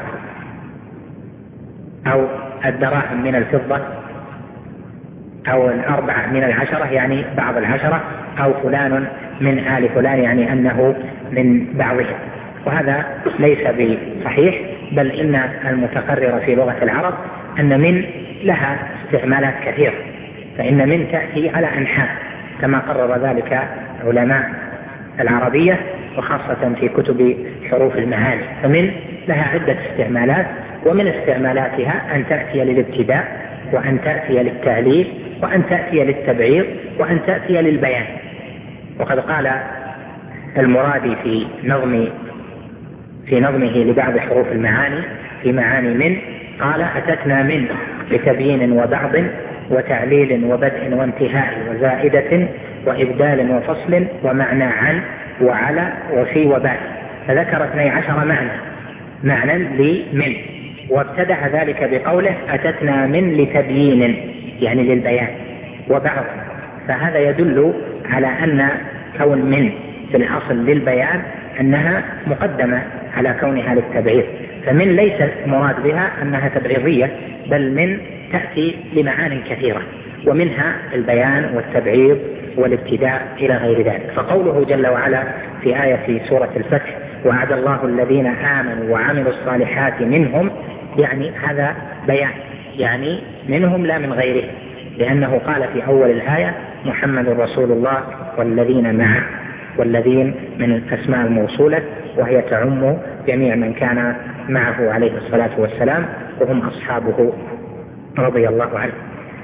أو الدراهم من الفضة أو الأربعة من العشرة يعني بعض العشرة، أو فلان من آل فلان يعني أنه من بعضهم، وهذا ليس بصحيح، بل إن المتقرر في لغة العرب أن من لها استعمالات كثيرة، فإن من تأتي على أنحاء كما قرر ذلك علماء العربية وخاصة في كتب حروف المعاني، فمن لها عدة استعمالات، ومن استعمالاتها أن تأتي للابتداء وأن تأتي للتعليل وأن تأتي للتبعيض وأن تأتي للبيان. وقد قال المرادي في نظم في نظمه لبعض حروف المعاني في معاني من قال أتتنا من لتبيين وبعض وتعليل وبدء وانتهاء وزائدة وإبدال وفصل ومعنى عن وعلى وفي وبعد، فذكر اثني عشر معنى معنى لمن، وابتدأ ذلك بقوله أتتنا من لتبيين يعني للبيان وبعض، فهذا يدل على أن كون من في الأصل للبيان أنها مقدمة على كونها للتبعيض، فمن ليس مراد بها أنها تبعيضية، بل من تأتي لمعان كثيرة ومنها البيان والتبعيض والابتداء إلى غير ذلك. فقوله جل وعلا في آية سورة الفتح وعد الله الذين آمنوا وعملوا الصالحات منهم، يعني هذا بيان، يعني منهم لا من غيره، لأنه قال في أول الآية محمد رسول الله والذين معه، والذين من الأسماء الموصولة وهي تعم جميع من كان معه عليه الصلاة والسلام وهم أصحابه رضي الله عنه.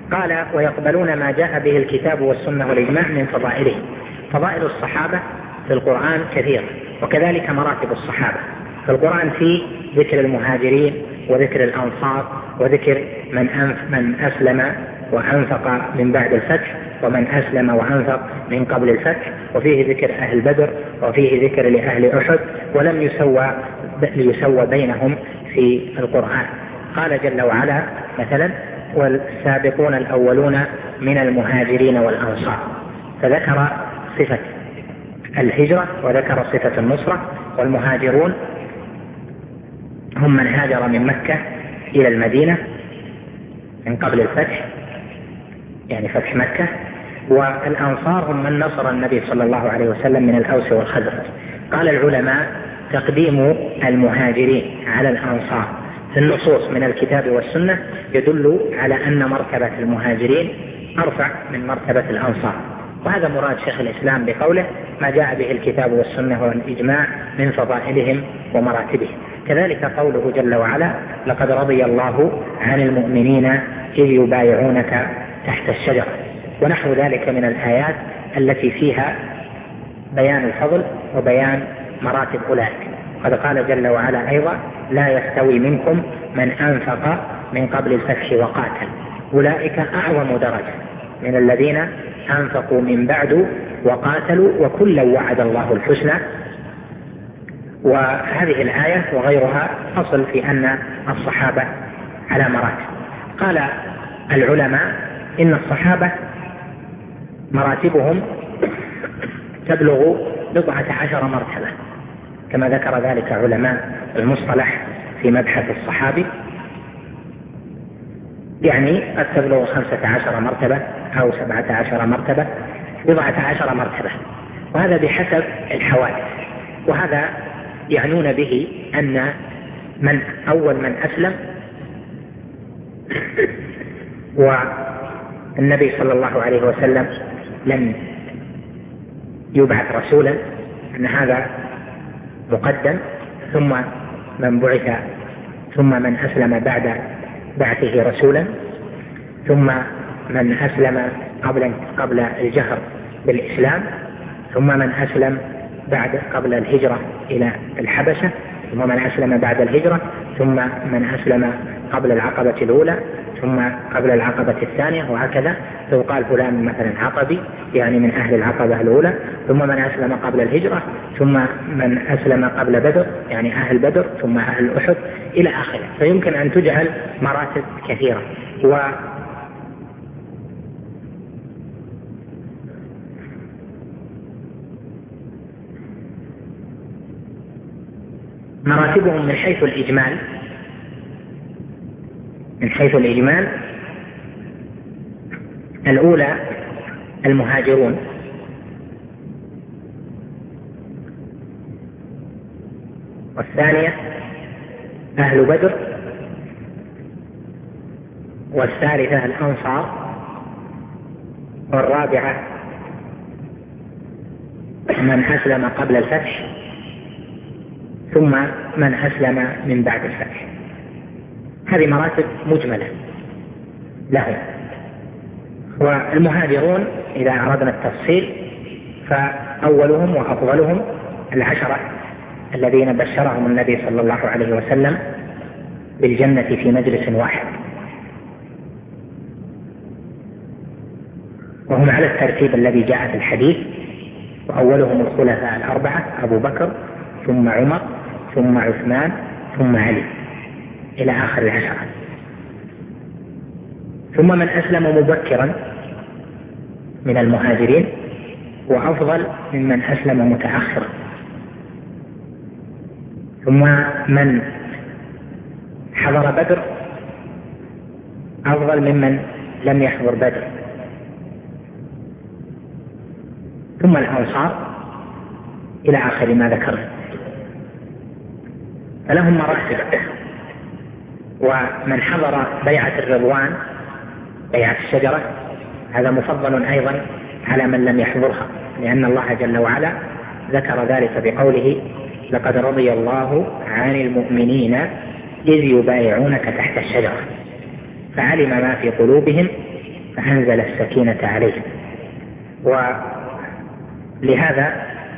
قال ويقبلون ما جاء به الكتاب والسنة والإجماع من فضائلهم. فضائل الصحابة في القرآن كثيرة، وكذلك مراتب الصحابة في القرآن، في ذكر المهاجرين وذكر الأنصار وذكر من أنف من أسلم وأنفق من بعد الفتح ومن أسلم وأنفق من قبل الفتح، وفيه ذكر أهل بدر وفيه ذكر لأهل أحد، ولم يسوى ليسوى بينهم في القرآن. قال جل وعلا مثلا والسابقون الأولون من المهاجرين والأنصار، فذكر صفة الهجرة وذكر صفة النصرة. والمهاجرون هم من هاجر من مكة إلى المدينة من قبل الفتح، يعني فتح مكة. والأنصار هم من نصر النبي صلى الله عليه وسلم من الأوس والخزرج. قال العلماء تقديم المهاجرين على الأنصار في النصوص من الكتاب والسنة يدل على أن مرتبة المهاجرين أرفع من مرتبة الأنصار، وهذا مراد شيخ الإسلام بقوله ما جاء به الكتاب والسنة والإجماع من فضائلهم ومراتبهم. كذلك قوله جل وعلا لقد رضي الله عن المؤمنين إذ يبايعونك تحت الشجرة، ونحو ذلك من الآيات التي فيها بيان الفضل وبيان مراتب أولئك. قد قال جل وعلا أيضا لا يستوي منكم من أنفق من قبل الفتح وقاتل أولئك أعظم درجة من الذين أنفقوا من بعد وقاتلوا وكلا وعد الله الحسنى. وهذه الآية وغيرها أصل في أن الصحابة على مراتب. قال العلماء إن الصحابة مراتبهم تبلغ بضعة عشر مرتبة، كما ذكر ذلك علماء المصطلح في مبحث الصحابي، يعني قد تبلغ خمسة عشر مرتبة أو سبعة عشر مرتبة، بضعة عشر مرتبة، وهذا بحسب الحوادث. وهذا يعنون به أن من أول من أسلم والنبي صلى الله عليه وسلم لم يبعث رسولا أن هذا مقدم، ثم من بعث، ثم من أسلم بعد بعثه رسولا، ثم من أسلم قبل قبل الجهر بالإسلام، ثم من أسلم بعد قبل الهجرة إلى الحبشة، ثم من أسلم بعد الهجرة، ثم من أسلم قبل العقبة الأولى، ثم قبل العقبة الثانية، وهكذا. فيقال فلان مثلا عقبي يعني من أهل العقبة الأولى، ثم من أسلم قبل الهجرة، ثم من أسلم قبل بدر يعني أهل بدر، ثم أهل أحد إلى آخره. فيمكن أن تجعل مراتب كثيرة. و مراتبهم من حيث الإجمال من حيث الإجمال الأولى المهاجرون، والثانية أهل بدر، والثالثة الأنصار، والرابعة من أسلم قبل الفتح، ثم من أسلم من بعد الفتح. هذه مراتب مجملة لهم. والمهاجرون إذا أردنا التفصيل فأولهم وأفضلهم العشرة الذين بشرهم النبي صلى الله عليه وسلم بالجنة في مجلس واحد، وهم على الترتيب الذي جاء في الحديث. وأولهم الخلفاء الأربعة أبو بكر ثم عمر ثم عثمان ثم علي إلى آخر العشرة. ثم من أسلم مبكرا من المهاجرين وأفضل ممن أسلم متأخرا. ثم من حضر بدر أفضل ممن لم يحضر بدر. ثم الأنصار إلى آخر ما ذكرنا. فلهم مراتب. ومن حضر بيعة الرضوان بيعة الشجرة هذا مفضل أيضا على من لم يحضرها، لأن الله جل وعلا ذكر ذلك بقوله لقد رضي الله عن المؤمنين إذ يبايعونك تحت الشجرة فعلم ما في قلوبهم فأنزل السكينة عليهم. ولهذا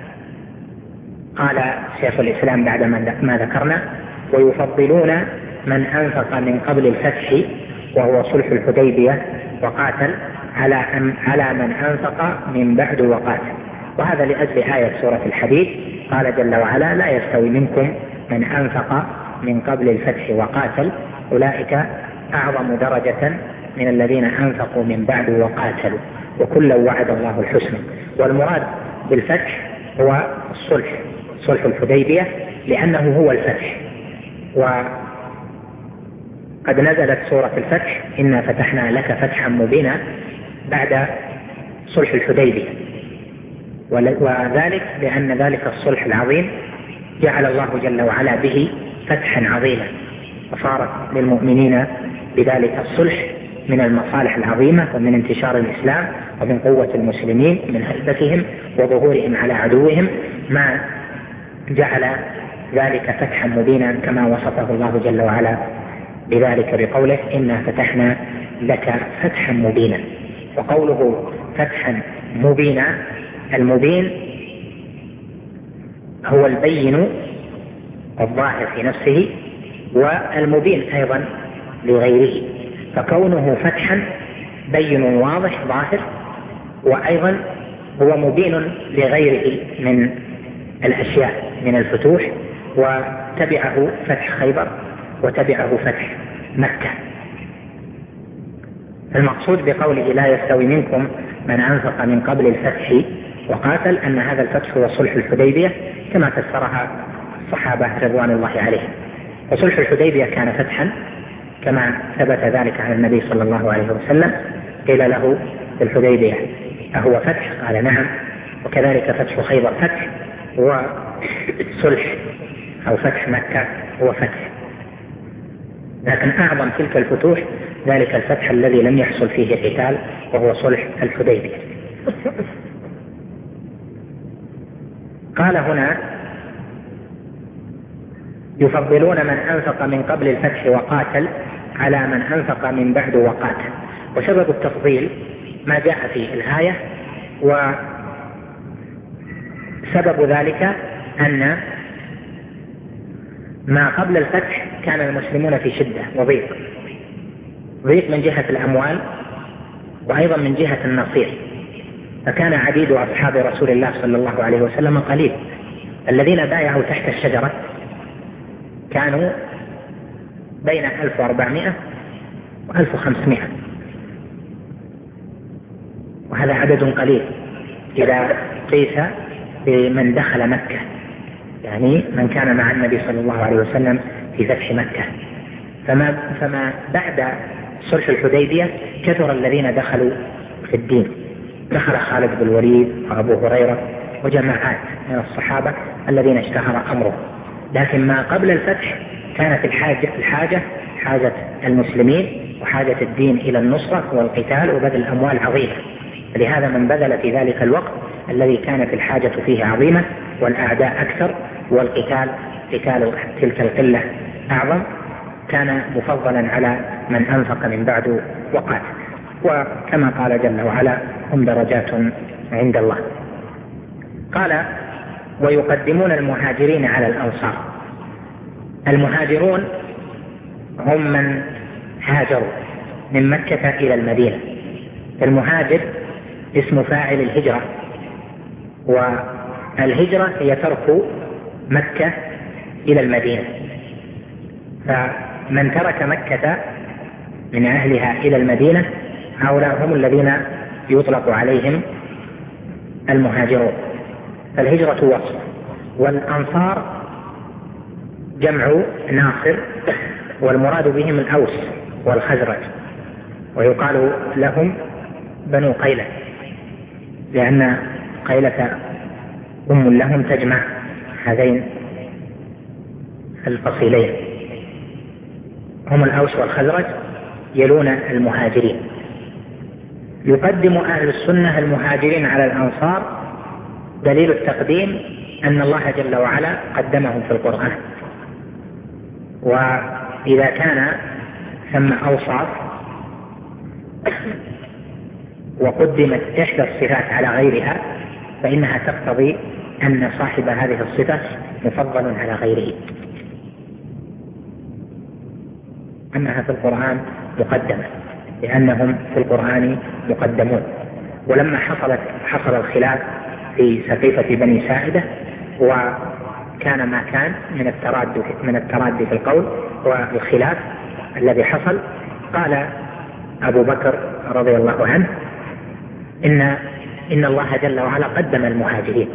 قال شيخ الإسلام بعد ما ذكرنا: ويفضلون من أنفق من قبل الفتح وهو صلح الحديبية وقاتل على على من أنفق من بعد وقاتل. وهذا لأجل آية سورة الحديد، قال جل وعلا: لا يستوي منكم من أنفق من قبل الفتح وقاتل أولئك أعظم درجة من الذين أنفقوا من بعد وقاتلوا وكلا وعد الله الحسنى. والمراد بالفتح هو الصلح، صلح الحديبية، لأنه هو الفتح. وقد نزلت سورة الفتح: إنا فتحنا لك فتحا مبينا بعد صلح الحديبية، وذلك لأن ذلك الصلح العظيم جعل الله جل وعلا به فتحا عظيما، وصارت للمؤمنين بذلك الصلح من المصالح العظيمة ومن انتشار الإسلام ومن قوة المسلمين من هيبتهم وظهورهم على عدوهم ما جعل ذلك فتحا مبينا كما وصفه الله جل وعلا بذلك بقوله: إنا فتحنا لك فتحا مبينا. وقوله فتحا مبينا، المبين هو البين الظاهر في نفسه والمبين أيضا لغيره، فكونه فتحا بين واضح ظاهر، وأيضا هو مبين لغيره من الأشياء من الفتوح، وتبعه فتح خيبر وتبعه فتح مكة. المقصود بقوله لا يستوي منكم من أنفق من قبل الفتح وقاتل أن هذا الفتح هو صلح الحديبية كما فسرها الصحابة رضوان الله عليهم. وصلح الحديبية كان فتحا كما ثبت ذلك عن النبي صلى الله عليه وسلم، قيل له في الحديبية: أهو فتح؟ قال: نعم. وكذلك فتح خيبر فتح، وصلح أو فتح مكة هو فتح. لكن أعظم تلك الفتوح ذلك الفتح الذي لم يحصل فيه قتال وهو صلح الحديبية. قال هنا: يفضلون من أنفق من قبل الفتح وقاتل على من أنفق من بعد وقاتل. وسبب التفضيل ما جاء في الآية، وسبب ذلك أن ما قبل الفتح كان المسلمون في شدة وضيق، ضيق من جهة الأموال وأيضا من جهة النصير، فكان عديد أصحاب رسول الله صلى الله عليه وسلم قليل. الذين بايعوا تحت الشجرة كانوا بين ألف وأربعمائة وألف وخمسمائة، وهذا عدد قليل إذا قيس بمن دخل مكة، يعني من كان مع النبي صلى الله عليه وسلم في فتح مكة. فما, فما بعد صلح الحديبية كثر الذين دخلوا في الدين، دخل خالد بن الوليد وأبو هريرة وجماعات من الصحابة الذين اشتهر أمره. لكن ما قبل الفتح كانت الحاجة, الحاجة حاجة المسلمين وحاجة الدين إلى النصرة والقتال وبذل الأموال عظيمة، لهذا من بذل في ذلك الوقت الذي كانت الحاجة فيه عظيمة والأعداء أكثر والقتال قتال تلك القلة أعظم، كان مفضلا على من أنفق من بعد وقاتل. وكما قال جل وعلا: هم درجات عند الله. قال: ويقدمون المهاجرين على الأنصار. المهاجرون هم من هاجروا من مكة إلى المدينة. المهاجر اسم فاعل الهجرة، والهجرة هي ترك مكة إلى المدينة. فمن ترك مكة من أهلها إلى المدينة هؤلاء هم الذين يطلق عليهم المهاجرون. فالهجرة وصف، والأنصار جمع ناصر، والمراد بهم الأوس والخزرج، ويقال لهم بنو قيلة لأن قيلة أم لهم تجمع هذين الفصيلين، هم الأوس والخزرج يلون المهاجرين. يقدم أهل السنة المهاجرين على الأنصار. دليل التقديم أن الله جل وعلا قدمهم في القرآن، وإذا كان ثم أوصاف وقدمت إحدى الصفات على غيرها فإنها تقتضي أن صاحب هذه الصفة مفضل على غيره، أنها في القرآن مقدمة لأنهم في القرآن مقدمون. ولما حصلت حصل الخلاف في سقيفة بني ساعدة وكان ما كان من الترادي من الترادي في القول والخلاف الذي حصل، قال أبو بكر رضي الله عنه إن إن الله جل وعلا قدم المهاجرين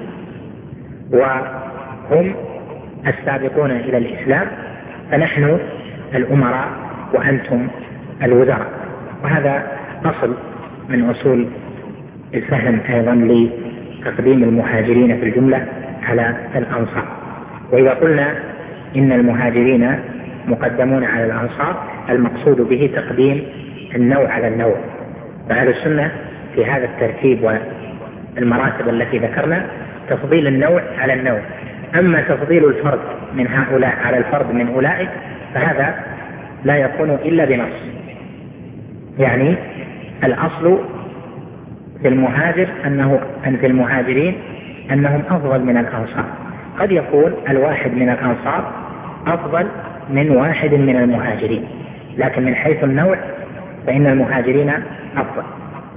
وهم السابقون إلى الإسلام، فنحن الأمراء وأنتم الوزراء. وهذا أصل من أصول الفهم أيضا لتقديم المهاجرين في الجملة على الأنصار. وإذا قلنا إن المهاجرين مقدمون على الأنصار المقصود به تقديم النوع على النوع، فأهل السنة في هذا الترتيب والمراتب التي ذكرنا تفضيل النوع على النوع. أما تفضيل الفرد من هؤلاء على الفرد من أولئك فهذا لا يكون إلا بنص، يعني الأصل في المهاجر أنه أن في المهاجرين أنهم أفضل من الأنصار. قد يكون الواحد من الأنصار أفضل من واحد من المهاجرين، لكن من حيث النوع فإن المهاجرين أفضل.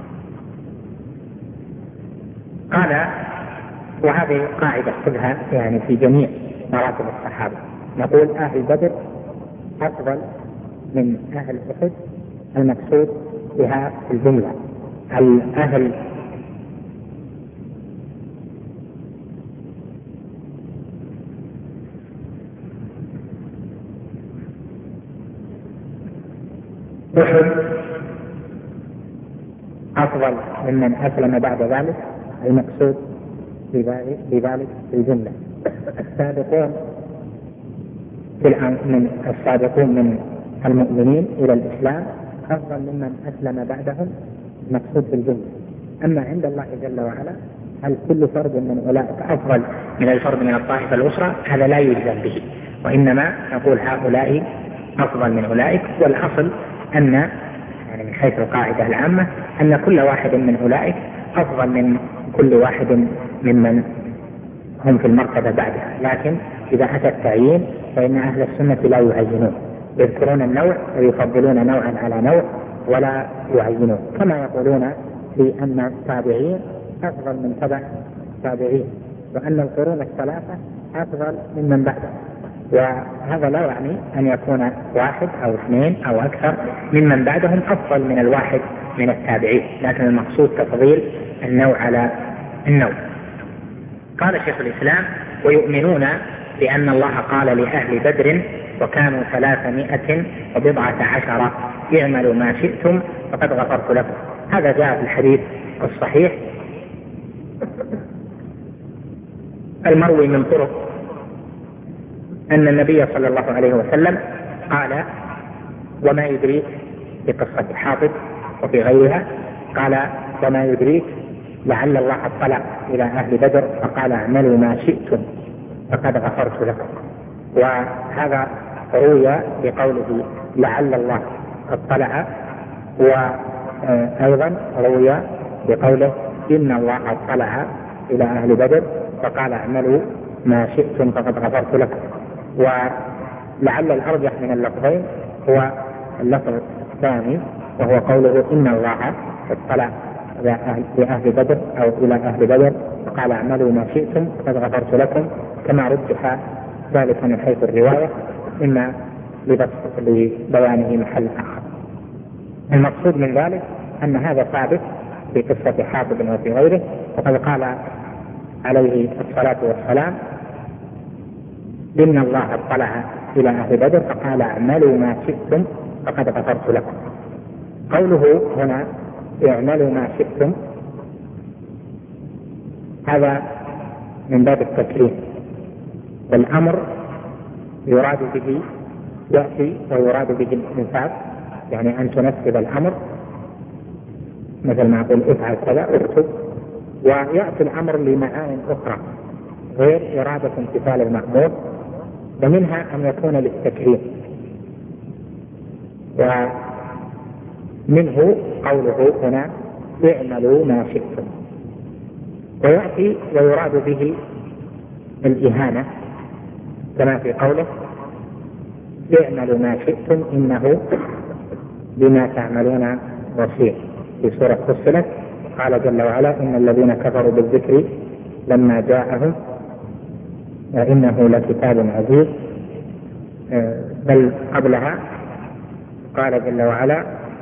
قال وهذه قاعدة خذها يعني في جميع مراتب الصحابة، نقول أهل بدر أفضل من أهل أحد، المقصود بها في الجملة الأهل أحد أفضل ممن أسلم بعد ذلك، المقصود بذلك في الجملة السابقون في من السابقون من المؤمنين إلى الإسلام أفضل ممن أسلم بعدهم، مقصود في الجملة. أما عند الله جل وعلا هل كل فرد من أولئك أفضل من الفرد من الطائفة الأخرى؟ هذا لا يجزم به، وإنما نقول هؤلاء أفضل من أولئك. والأصل أن يعني من حيث القاعدة العامة أن كل واحد من أولئك أفضل من كل واحد ممن هم في المرتبة بعدها. لكن إذا أتى التعيين فإن أهل السنة لا يعينون، يذكرون النوع ويفضلون نوعا على نوع ولا يعينون، كما يقولون في أن التابعين أفضل من تبع التابعين، وأن القرون الثلاثة أفضل ممن بعدهم. وهذا لا يعني أن يكون واحد أو اثنين أو أكثر ممن بعدهم أفضل من الواحد من التابعين، لكن المقصود تفضيل النوع على النوع. قال شيخ الإسلام ويؤمنون بأن الله قال لأهل بدر وكانوا ثلاثمائة وبضعة عشر اعملوا ما شئتم فقد غفرت لكم. هذا جاء في الحديث الصحيح المروي من طرق أن النبي صلى الله عليه وسلم قال وما يدريك في قصة حاطب وفي غيرها، قال وما يدريك لعل الله اطلع إلى أهل بدر فقال اعملوا ما شئتم فقد غفرت لكم. وهذا روي بقوله لعل الله اطلع، وأيضا روي بقوله إن الله اطلع إلى أهل بدر فقال اعملوا ما شئتم فقد غفرت لكم. ولعل الأرجح من اللفظين هو اللفظ الثاني وهو قوله إن الله اطلع لأهل بدر أو إلى أهل بدر فقال اعملوا ما شئتم فقد غفرت لكم، كما رجح ذلك من حيث الرواية إما لبيانه محل آخر. المقصود من ذلك أن هذا ثابت في قصة حاطب وفي غيره، وقد قال عليه الصلاة والسلام إن الله اطلع إلى أهل بدر فقال اعملوا ما شئتم فقد غفرت لكم. قوله هنا اعملوا ما شئتم هذا من باب التكريم، والأمر يراد به يأتي ويراد به الإنفاذ، يعني أن تنفذ الأمر مثل ما أقول افعل كذا اكتب، ويأتي الأمر لمعان أخرى غير إرادة امتثال المأمور، ومنها أن يكون للتكريم. ومنه قوله هنا اعملوا ما شئتم، ويأتي ويراد به الإهانة كما في قوله اعملوا ما شئتم إنه بما تعملون بصير في سورة فصلت. قال جل وعلا إن الذين كفروا بالذكر لما جاءهم إنه لكتاب عزيز، بل قبلها قال جل وعلا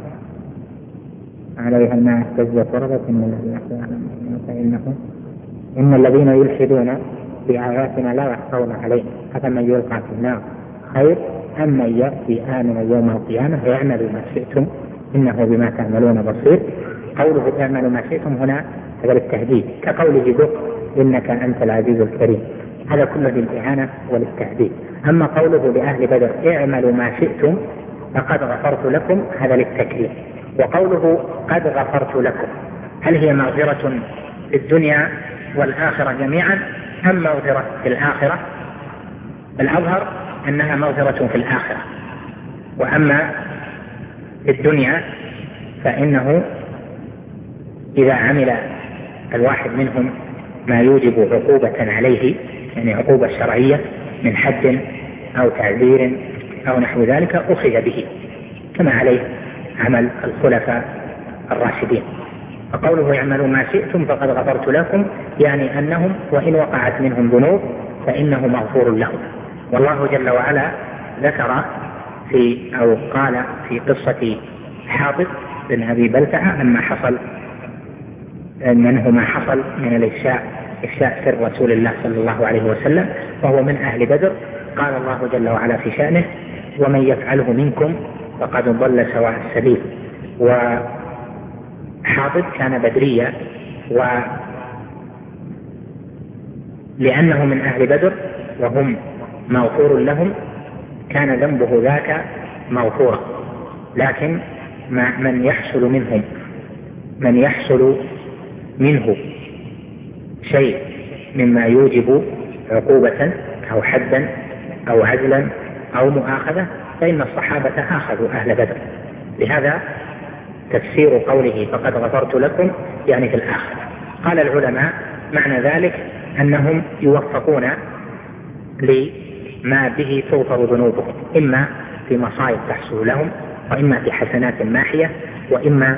عليها ما اهتزت وربت إن فإنهم إن الذين يلحدون بآياتنا لا يخفون عليهم أفمن يلقى في النار خير أم من يأتي آمنا يوم القيامة يعمل ما شئتم إنه بما تعملون بصير. قوله اعملوا ما شئتم هنا هذا التهديد، كقوله ذق إنك أنت العزيز الكريم، هذا كله للإهانة وللتهديد. أما قوله لأهل بدر اعملوا ما شئتم فقد غفرت لكم هذا للتكريم. وقوله قد غفرت لكم هل هي مغفرة في الدنيا والآخرة جميعا أم مغفرة في الآخرة؟ الأظهر أنها مغفرة في الآخرة، وأما في الدنيا فإنه إذا عمل الواحد منهم ما يوجب عقوبة عليه، يعني عقوبة شرعية من حد أو تعذير أو نحو ذلك أخذ به كما عليه عمل الخلفاء الراشدين. فقوله اعملوا ما شئتم فقد غفرت لكم يعني أنهم وإن وقعت منهم ذنوب فإنه مغفور لهم. والله جل وعلا ذكر في أو قال في قصة حاطب بن أبي بلتعة لما حصل منه ما حصل من الإفشاء إفشاء سر رسول الله صلى الله عليه وسلم وهو من أهل بدر، قال الله جل وعلا في شأنه ومن يفعله منكم فقد ضل سواء السبيل. وحاطب كان بدريا، ولأنه من أهل بدر وهم مغفور لهم كان ذنبه ذاك مغفورا، لكن من يحصل منهم من يحصل منه شيء مما يوجب عقوبة أو حدا أو عزلا أو مؤاخذة فإن الصحابة آخذوا أهل بدر. لهذا تفسير قوله فقد غفرت لكم يعني في الآخرة. قال العلماء معنى ذلك أنهم يوفقون لما به تغفر ذنوبهم، إما في مصائب تحصل لهم وإما في حسنات ماحية وإما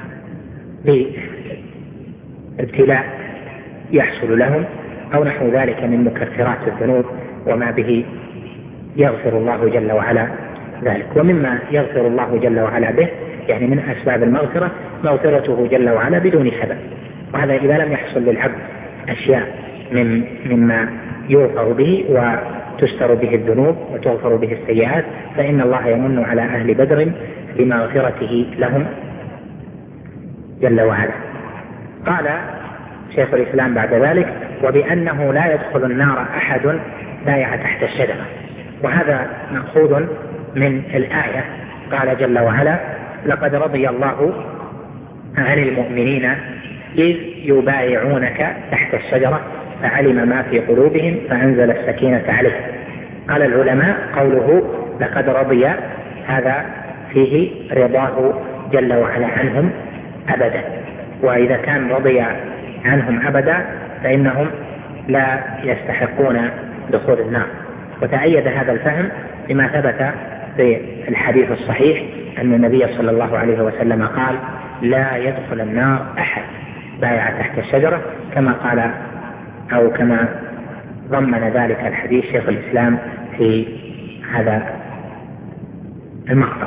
بابتلاء يحصل لهم أو نحو ذلك من مكفرات الذنوب وما به يغفر الله جل وعلا ذلك. ومما يغفر الله جل وعلا به يعني من أسباب المغفرة مغفرته جل وعلا بدون سبب، وهذا إذا لم يحصل للعبد أشياء من مما يغفر به وتستر به الذنوب وتغفر به السيئات فإن الله يمن على أهل بدر بمغفرته لهم جل وعلا. قال شيخ الإسلام بعد ذلك وبأنه لا يدخل النار أحد بايع تحت الشجرة، وهذا مأخوذ من الآية قال جل وعلا لقد رضي الله عن المؤمنين إذ يبايعونك تحت الشجرة فعلم ما في قلوبهم فأنزل السكينة عليهم. قال العلماء قوله لقد رضي هذا فيه رضاه جل وعلا عنهم أبدا، وإذا كان رضي عنهم أبدا فإنهم لا يستحقون دخول النار. وتأيد هذا الفهم بما ثبت في الحديث الصحيح أن النبي صلى الله عليه وسلم قال لا يدخل النار أحد بايع تحت الشجرة، كما قال أو كما ضمن ذلك الحديث شيخ الإسلام في هذا المقطع.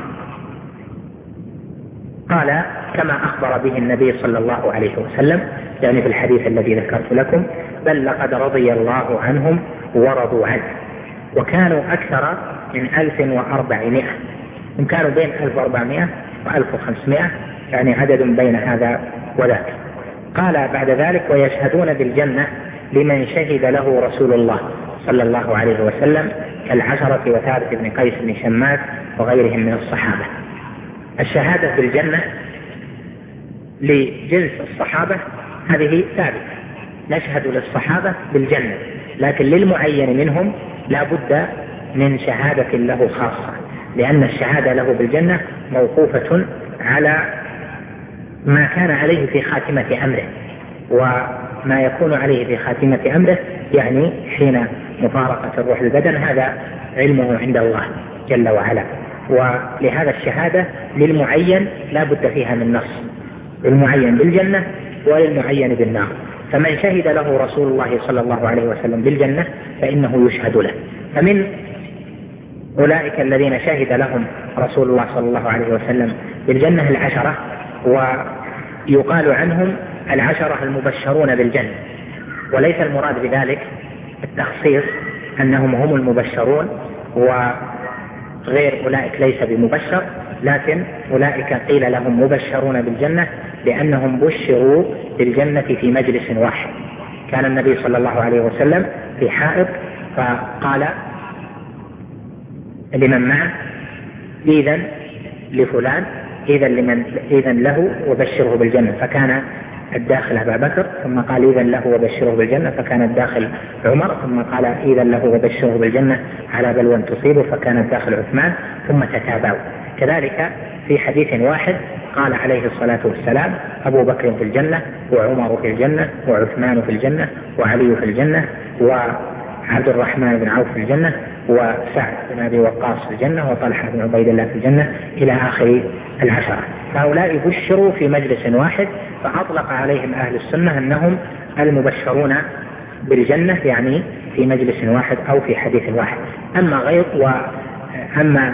قال كما أخبر به النبي صلى الله عليه وسلم يعني في الحديث الذي ذكرت لكم بل لقد رضي الله عنهم ورضوا عنه، وكانوا أكثر من ألف وأربعمائة، إن كانوا بين ألف وأربعمائة وألف وخمسمائة يعني عدد بين هذا وذاك. قال بعد ذلك ويشهدون بالجنة لمن شهد له رسول الله صلى الله عليه وسلم كالعشرة وثابت بن قيس بن شماس وغيرهم من الصحابة. الشهادة بالجنة لجنس الصحابة هذه ثابتة، نشهد للصحابة بالجنة، لكن للمعين منهم لا بد من شهادة له خاصة، لأن الشهادة له بالجنة موقوفة على ما كان عليه في خاتمة أمره، وما يكون عليه في خاتمة أمره يعني حين مفارقة الروح البدن، هذا علمه عند الله جل وعلا. ولهذا الشهادة للمعين لا بد فيها من نص، للمعين بالجنة وللمعين بالنار. فمن شهد له رسول الله صلى الله عليه وسلم بالجنة فإنه يشهد له. فمن أولئك الذين شهد لهم رسول الله صلى الله عليه وسلم بالجنة العشرة، ويقال عنهم العشرة المبشرون بالجنة، وليس المراد بذلك التخصيص أنهم هم المبشرون وغير أولئك ليس بمبشر، لكن أولئك قيل لهم مبشرون بالجنة لأنهم بشروا بالجنة في مجلس واحد. كان النبي صلى الله عليه وسلم في حائط فقال لمن معه إذن لفلان إذن لمن إذن له وبشره بالجنة، فكان الداخل أبا بكر، ثم قال إذن له وبشره بالجنة فكان الداخل عمر، ثم قال إذن له وبشره بالجنة على بلوى تصيبه فكان الداخل عثمان، ثم تتابعوا. كذلك في حديث واحد قال عليه الصلاة والسلام أبو بكر في الجنة، وعمر في الجنة، وعثمان في الجنة، وعلي في الجنة، وعبد الرحمن بن عوف في الجنة، وسعد بن أبي وقاص في الجنة، وطلحة بن عبيد الله في الجنة، إلى آخر العشرة. فهؤلاء بشروا في مجلس واحد، فأطلق عليهم أهل السنة أنهم المبشرون بالجنة، يعني في مجلس واحد أو في حديث واحد. أما غير وأما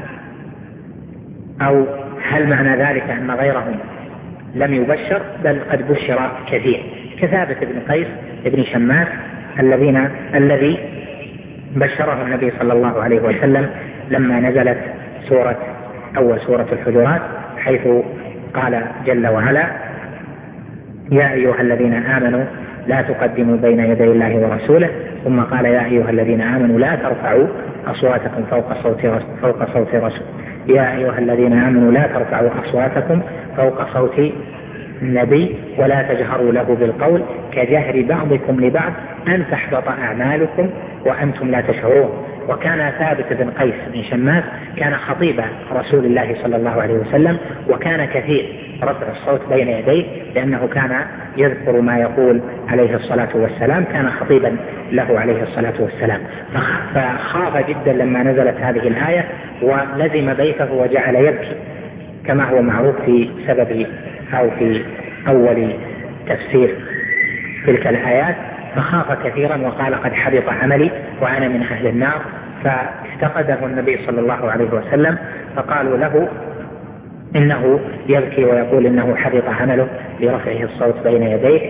أو هل معنى ذلك أن غيرهم لم يبشر؟ بل قد بشر كثير، كثابت بن قيس بن شماس الذين الذي بشره النبي صلى الله عليه وسلم لما نزلت سورة أول سورة الحجرات، حيث قال جل وعلا يا أيها الذين آمنوا لا تقدموا بين يدي الله ورسوله، ثم قال يا أيها الذين آمنوا لا ترفعوا أصواتكم فوق صوت فوق صوت رسول يا أيها الذين آمنوا لا ترفعوا أصواتكم فوق صوت النبي ولا تجهروا له بالقول كجهر بعضكم لبعض أن تحبط أعمالكم وأنتم لا تشعرون. وكان ثابت بن قيس بن شماس كان خطيب رسول الله صلى الله عليه وسلم، وكان كثير رفع الصوت بين يديه لأنه كان يذكر ما يقول عليه الصلاة والسلام، كان خطيبا له عليه الصلاة والسلام. فخاف جدا لما نزلت هذه الآية ولزم بيته وجعل يبكي كما هو معروف في سبب أو في أول تفسير تلك الآيات، فخاف كثيرا وقال قد حبط عملي وأنا من أهل النار. فافتقده النبي صلى الله عليه وسلم فقالوا له إنه يبكي ويقول إنه حبط عمله لرفعه الصوت بين يديه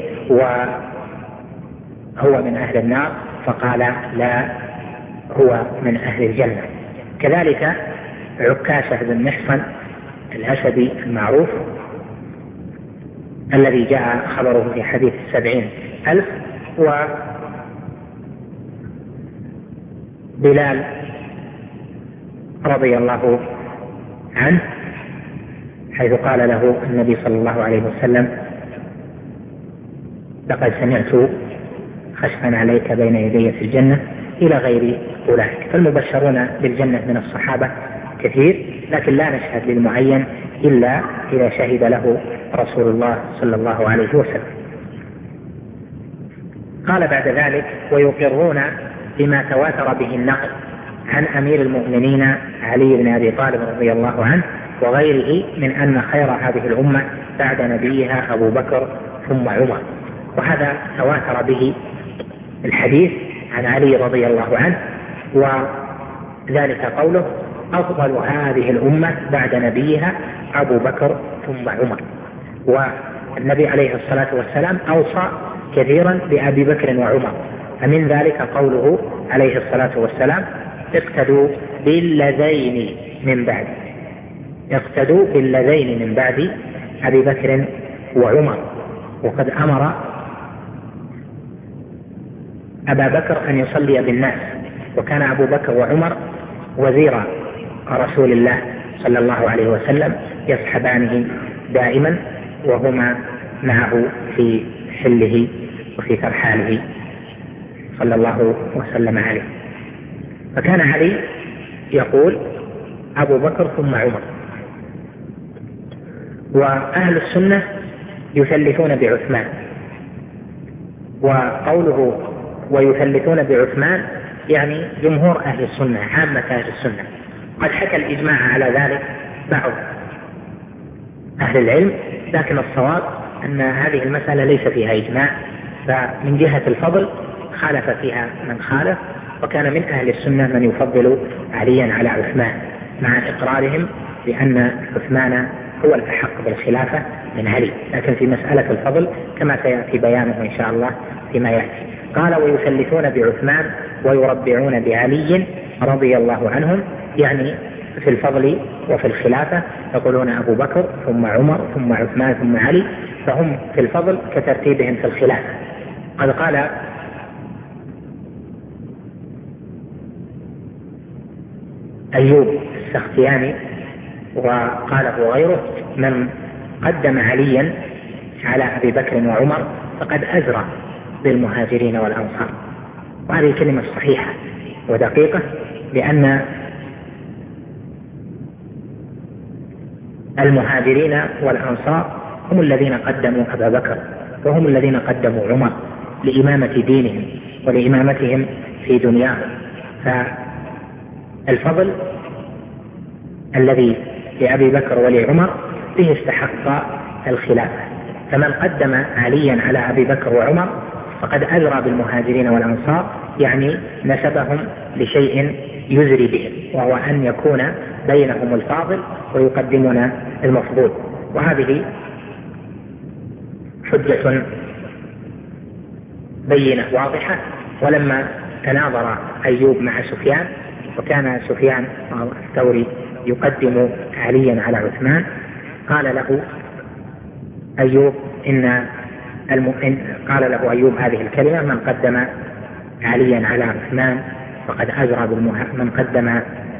وهو من أهل النار، فقال لا هو من أهل الجنة. كذلك عكاشة بن محصن الأسدي المعروف الذي جاء خبره في حديث السبعين ألف، وبلال رضي الله عنه حيث قال له النبي صلى الله عليه وسلم لقد سمعت خشفا عليك بين يدي في الجنة إلى غير أولئك. فالمبشرون بالجنة من الصحابة كثير، لكن لا نشهد للمعين إلا إذا شهد له رسول الله صلى الله عليه وسلم. قال بعد ذلك ويقرون بما تواتر به النقل عن أمير المؤمنين علي بن أبي طالب رضي الله عنه وغيره من أن خير هذه الأمة بعد نبيها أبو بكر ثم عمر. وهذا تواتر به الحديث عن علي رضي الله عنه، وذلك قوله أفضل هذه الأمة بعد نبيها أبو بكر ثم عمر. والنبي عليه الصلاة والسلام أوصى كثيرا بأبي بكر وعمر، فمن ذلك قوله عليه الصلاة والسلام اقتدوا باللذين من بعد اقتدوا باللذين من بعد أبي بكر وعمر. وقد أمر أبا بكر أن يصلي بالناس، وكان أبو بكر وعمر وزير رسول الله صلى الله عليه وسلم يصحبانه دائما وهما معه في حله وفي ترحاله صلى الله وسلم عليه. فكان علي يقول أبو بكر ثم عمر. وأهل السنة يثلثون بعثمان. وقوله ويثلثون بعثمان يعني جمهور أهل السنة، عامة أهل السنة. قد حكى الإجماع على ذلك بعض أهل العلم، لكن الصواب أن هذه المسألة ليس فيها إجماع، فمن جهة الفضل خالف فيها من خالف، وكان من أهل السنة من يفضل عليا على عثمان مع إقرارهم بأن عثمان هو الأحق بالخلافة من علي، لكن في مسألة الفضل كما سيأتي بيانه إن شاء الله فيما يأتي. قال ويثلثون بعثمان ويربعون بعلي رضي الله عنهم، يعني في الفضل وفي الخلافة يقولون أبو بكر ثم عمر ثم عثمان ثم علي، فهم في الفضل كترتيبهم في الخلافة. قد قال أيوب السختياني وقاله غيره: من قدم عليا على أبي بكر وعمر فقد أزرى بالمهاجرين والأنصار. وهذه كلمة صحيحة ودقيقة، لأن المهاجرين والأنصار هم الذين قدموا أبا بكر وهم الذين قدموا عمر لإمامة دينهم ولإمامتهم في دنياهم. فالفضل الذي لأبي بكر ولعمر به استحق الخلافة، فمن قدم عليا على أبي بكر وعمر فقد أزرى بالمهاجرين والأنصار، يعني نسبهم لشيء يزري بهم، وهو أن يكون بينهم الفاضل ويقدمون المفضول. وهذه حجة بينة واضحة. ولما تناظر أيوب مع سفيان، وكان سفيان الثوري يقدم عليا على عثمان، قال له أيوب إن المؤمن قال له أيوب هذه الكلمة: من قدم عليا على عثمان فقد أزرى بالمه... من قدم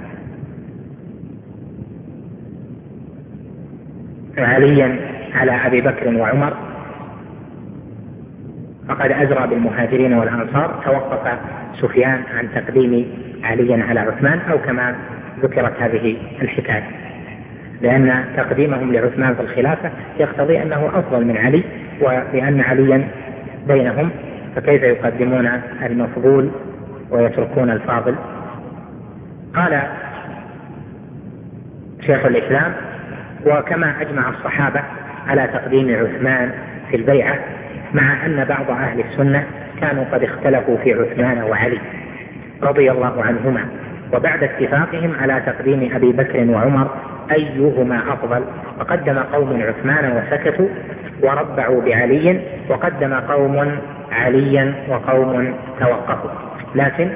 عليا على أبي بكر وعمر فقد أزرى بالمهاجرين والأنصار. توقف سفيان عن تقديم عليا على عثمان، أو كما ذكرت هذه الحكاية، لأن تقديمهم لعثمان في الخلافة يقتضي أنه أفضل من علي، ولأن عليا بينهم فكيف يقدمون المفضول ويتركون الفاضل؟ قال شيخ الإسلام: وكما أجمع الصحابة على تقديم عثمان في البيعة، مع أن بعض أهل السنة كانوا قد اختلفوا في عثمان وعلي رضي الله عنهما، وبعد اتفاقهم على تقديم أبي بكر وعمر أيهما أفضل، فقدم قوم عثمان وسكتوا وربعوا بعلي، وقدم قوم عليا وقوم توقفوا. لكن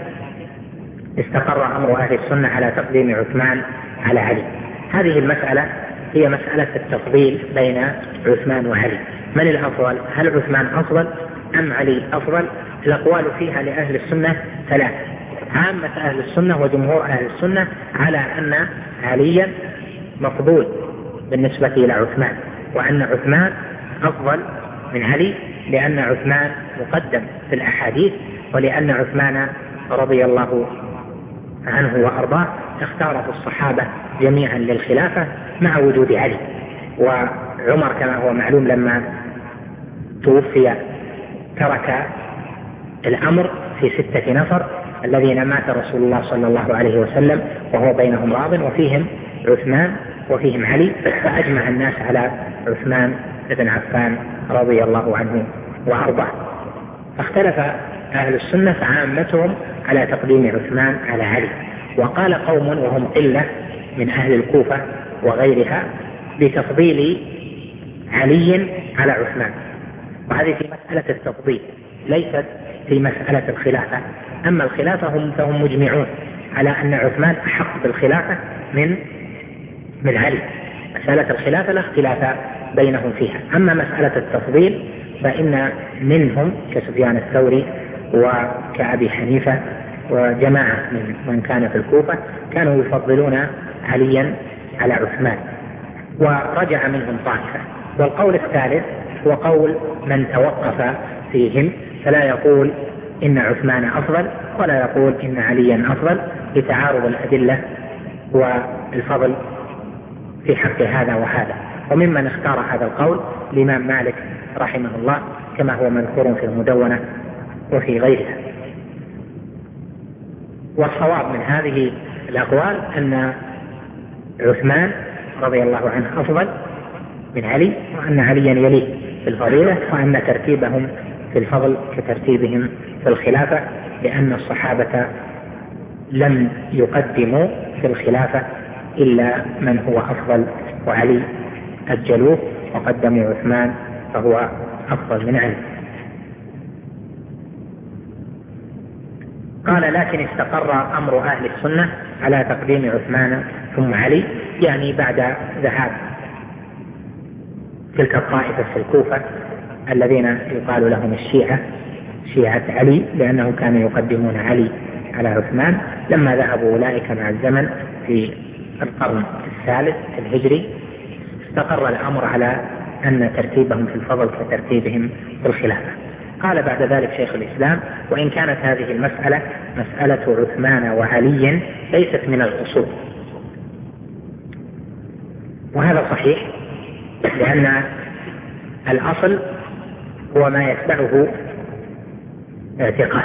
استقر أمر أهل السنة على تقديم عثمان على علي. هذه المسألة هي مسألة التفضيل بين عثمان وعلي، من الأفضل؟ هل عثمان أفضل أم علي أفضل؟ الأقوال فيها لأهل السنة ثلاثة: عامة أهل السنة وجمهور أهل السنة على أن عليا مفضول بالنسبة إلى عثمان، وأن عثمان أفضل من علي، لأن عثمان مقدم في الأحاديث، ولأن عثمان رضي الله عنه وأرضاه اختاره الصحابة جميعا للخلافة مع وجود علي. وعمر كما هو معلوم لما توفي ترك الأمر في ستة نفر الذين مات رسول الله صلى الله عليه وسلم وهو بينهم راض، وفيهم عثمان وفيهم علي، فأجمع الناس على عثمان بن عفان رضي الله عنه وأرضاه. فاختلف أهل السنة فعامتهم على تقديم عثمان على علي. وقال قوم وهم قلة من أهل الكوفة وغيرها بتفضيل علي على عثمان، وهذه في مسألة التفضيل ليست في مسألة الخلافة. أما الخلافة هم فهم مجمعون على أن عثمان أحق بالخلافة من من علي. مسألة الخلافة لا اختلاف بينهم فيها. أما مسألة التفضيل فإن منهم كسفيان الثوري وكأبي حنيفة وجماعة من من كان في الكوفة كانوا يفضلون عليا على عثمان، ورجع منهم طائفة. والقول الثالث هو قول من توقف فيهم، فلا يقول إن عثمان أفضل ولا يقول إن عليا أفضل، لتعارض الأدلة والفضل في حق هذا وهذا. وممن اختار هذا القول الإمام مالك رحمه الله كما هو مذكور في المدونة وفي غيرها. والصواب من هذه الأقوال أن عثمان رضي الله عنه أفضل من علي، وأن عليا يليه في الفضيلة، وأن ترتيبهم في الفضل كترتيبهم في الخلافة، لأن الصحابة لم يقدموا في الخلافة إلا من هو أفضل، وعلي أجلوه وقدموا عثمان فهو أفضل من علي. قال لكن استقر أمر أهل السنة على تقديم عثمان ثم علي، يعني بعد ذهاب تلك الطائفة في الكوفة الذين يقال لهم الشيعة، شيعة علي، لأنه كانوا يقدمون علي على عثمان. لما ذهبوا أولئك مع الزمن في القرن الثالث الهجري استقر الأمر على أن ترتيبهم في الفضل كترتيبهم في الخلافة. قال بعد ذلك شيخ الإسلام: وإن كانت هذه المسألة مسألة عثمان وعلي ليست من الأصول. وهذا صحيح، لأن الأصل هو ما يتبعه اعتقاد،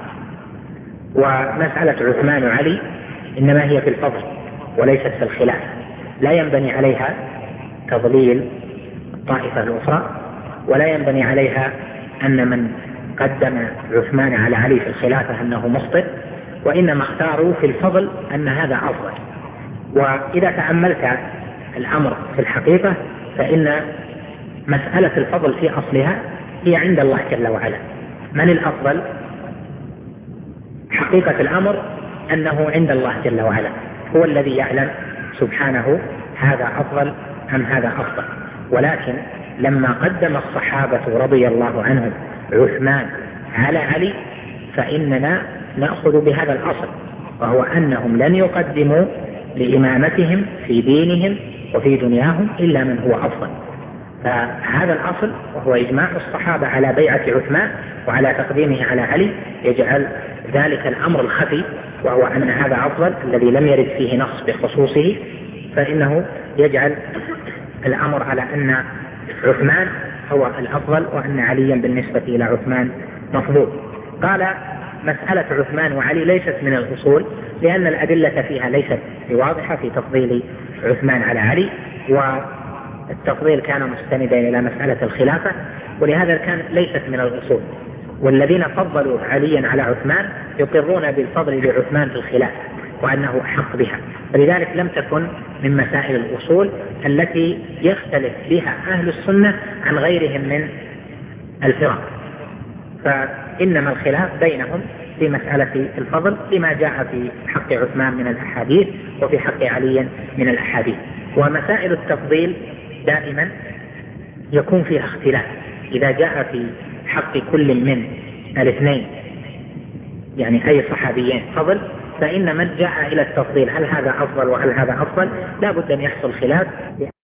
ومسألة عثمان وعلي إنما هي في الفضل وليست في الخلافة، لا ينبني عليها تضليل الطائفة الأخرى، ولا ينبني عليها أن من قدم عثمان على علي في الخلافة أنه مخطئ، وإنما اختاروا في الفضل أن هذا أفضل. وإذا تأملت الأمر في الحقيقة فإن مسألة الفضل في أصلها هي عند الله جل وعلا. من الأفضل؟ حقيقة الأمر أنه عند الله جل وعلا، هو الذي يعلم سبحانه هذا أفضل أم هذا أفضل. ولكن لما قدم الصحابة رضي الله عنهم عثمان على علي فإننا نأخذ بهذا الأصل، وهو أنهم لن يقدموا لإمامتهم في دينهم وفي دنياهم إلا من هو أفضل. فهذا الأصل وهو إجماع الصحابة على بيعة عثمان وعلى تقديمه على علي يجعل ذلك الأمر الخفي، وهو أن هذا أفضل الذي لم يرد فيه نص بخصوصه، فإنه يجعل الأمر على أن عثمان هو الأفضل وأن عليا بالنسبة إلى عثمان مفضول. قال: مسألة عثمان وعلي ليست من الأصول، لأن الأدلة فيها ليست واضحة في تفضيل عثمان على علي، والتفضيل كان مستندا إلى مسألة الخلافة، ولهذا كان ليست من الأصول. والذين فضلوا عليا على عثمان يقرون بالفضل لعثمان في الخلافة وأنه أحق بها، فلذلك لم تكن من مسائل الأصول التي يختلف بها أهل السنة عن غيرهم من الفرق. فإنما الخلاف بينهم في مسألة الفضل لما جاء في حق عثمان من الأحاديث وفي حق علي من الأحاديث. ومسائل التفضيل دائما يكون فيها اختلاف، إذا جاء في حق كل من الاثنين يعني أي صحابيين فضل، فإن من جاء إلى التفضيل هل هذا أفضل وهل هذا أفضل لا بد أن يحصل خلاف.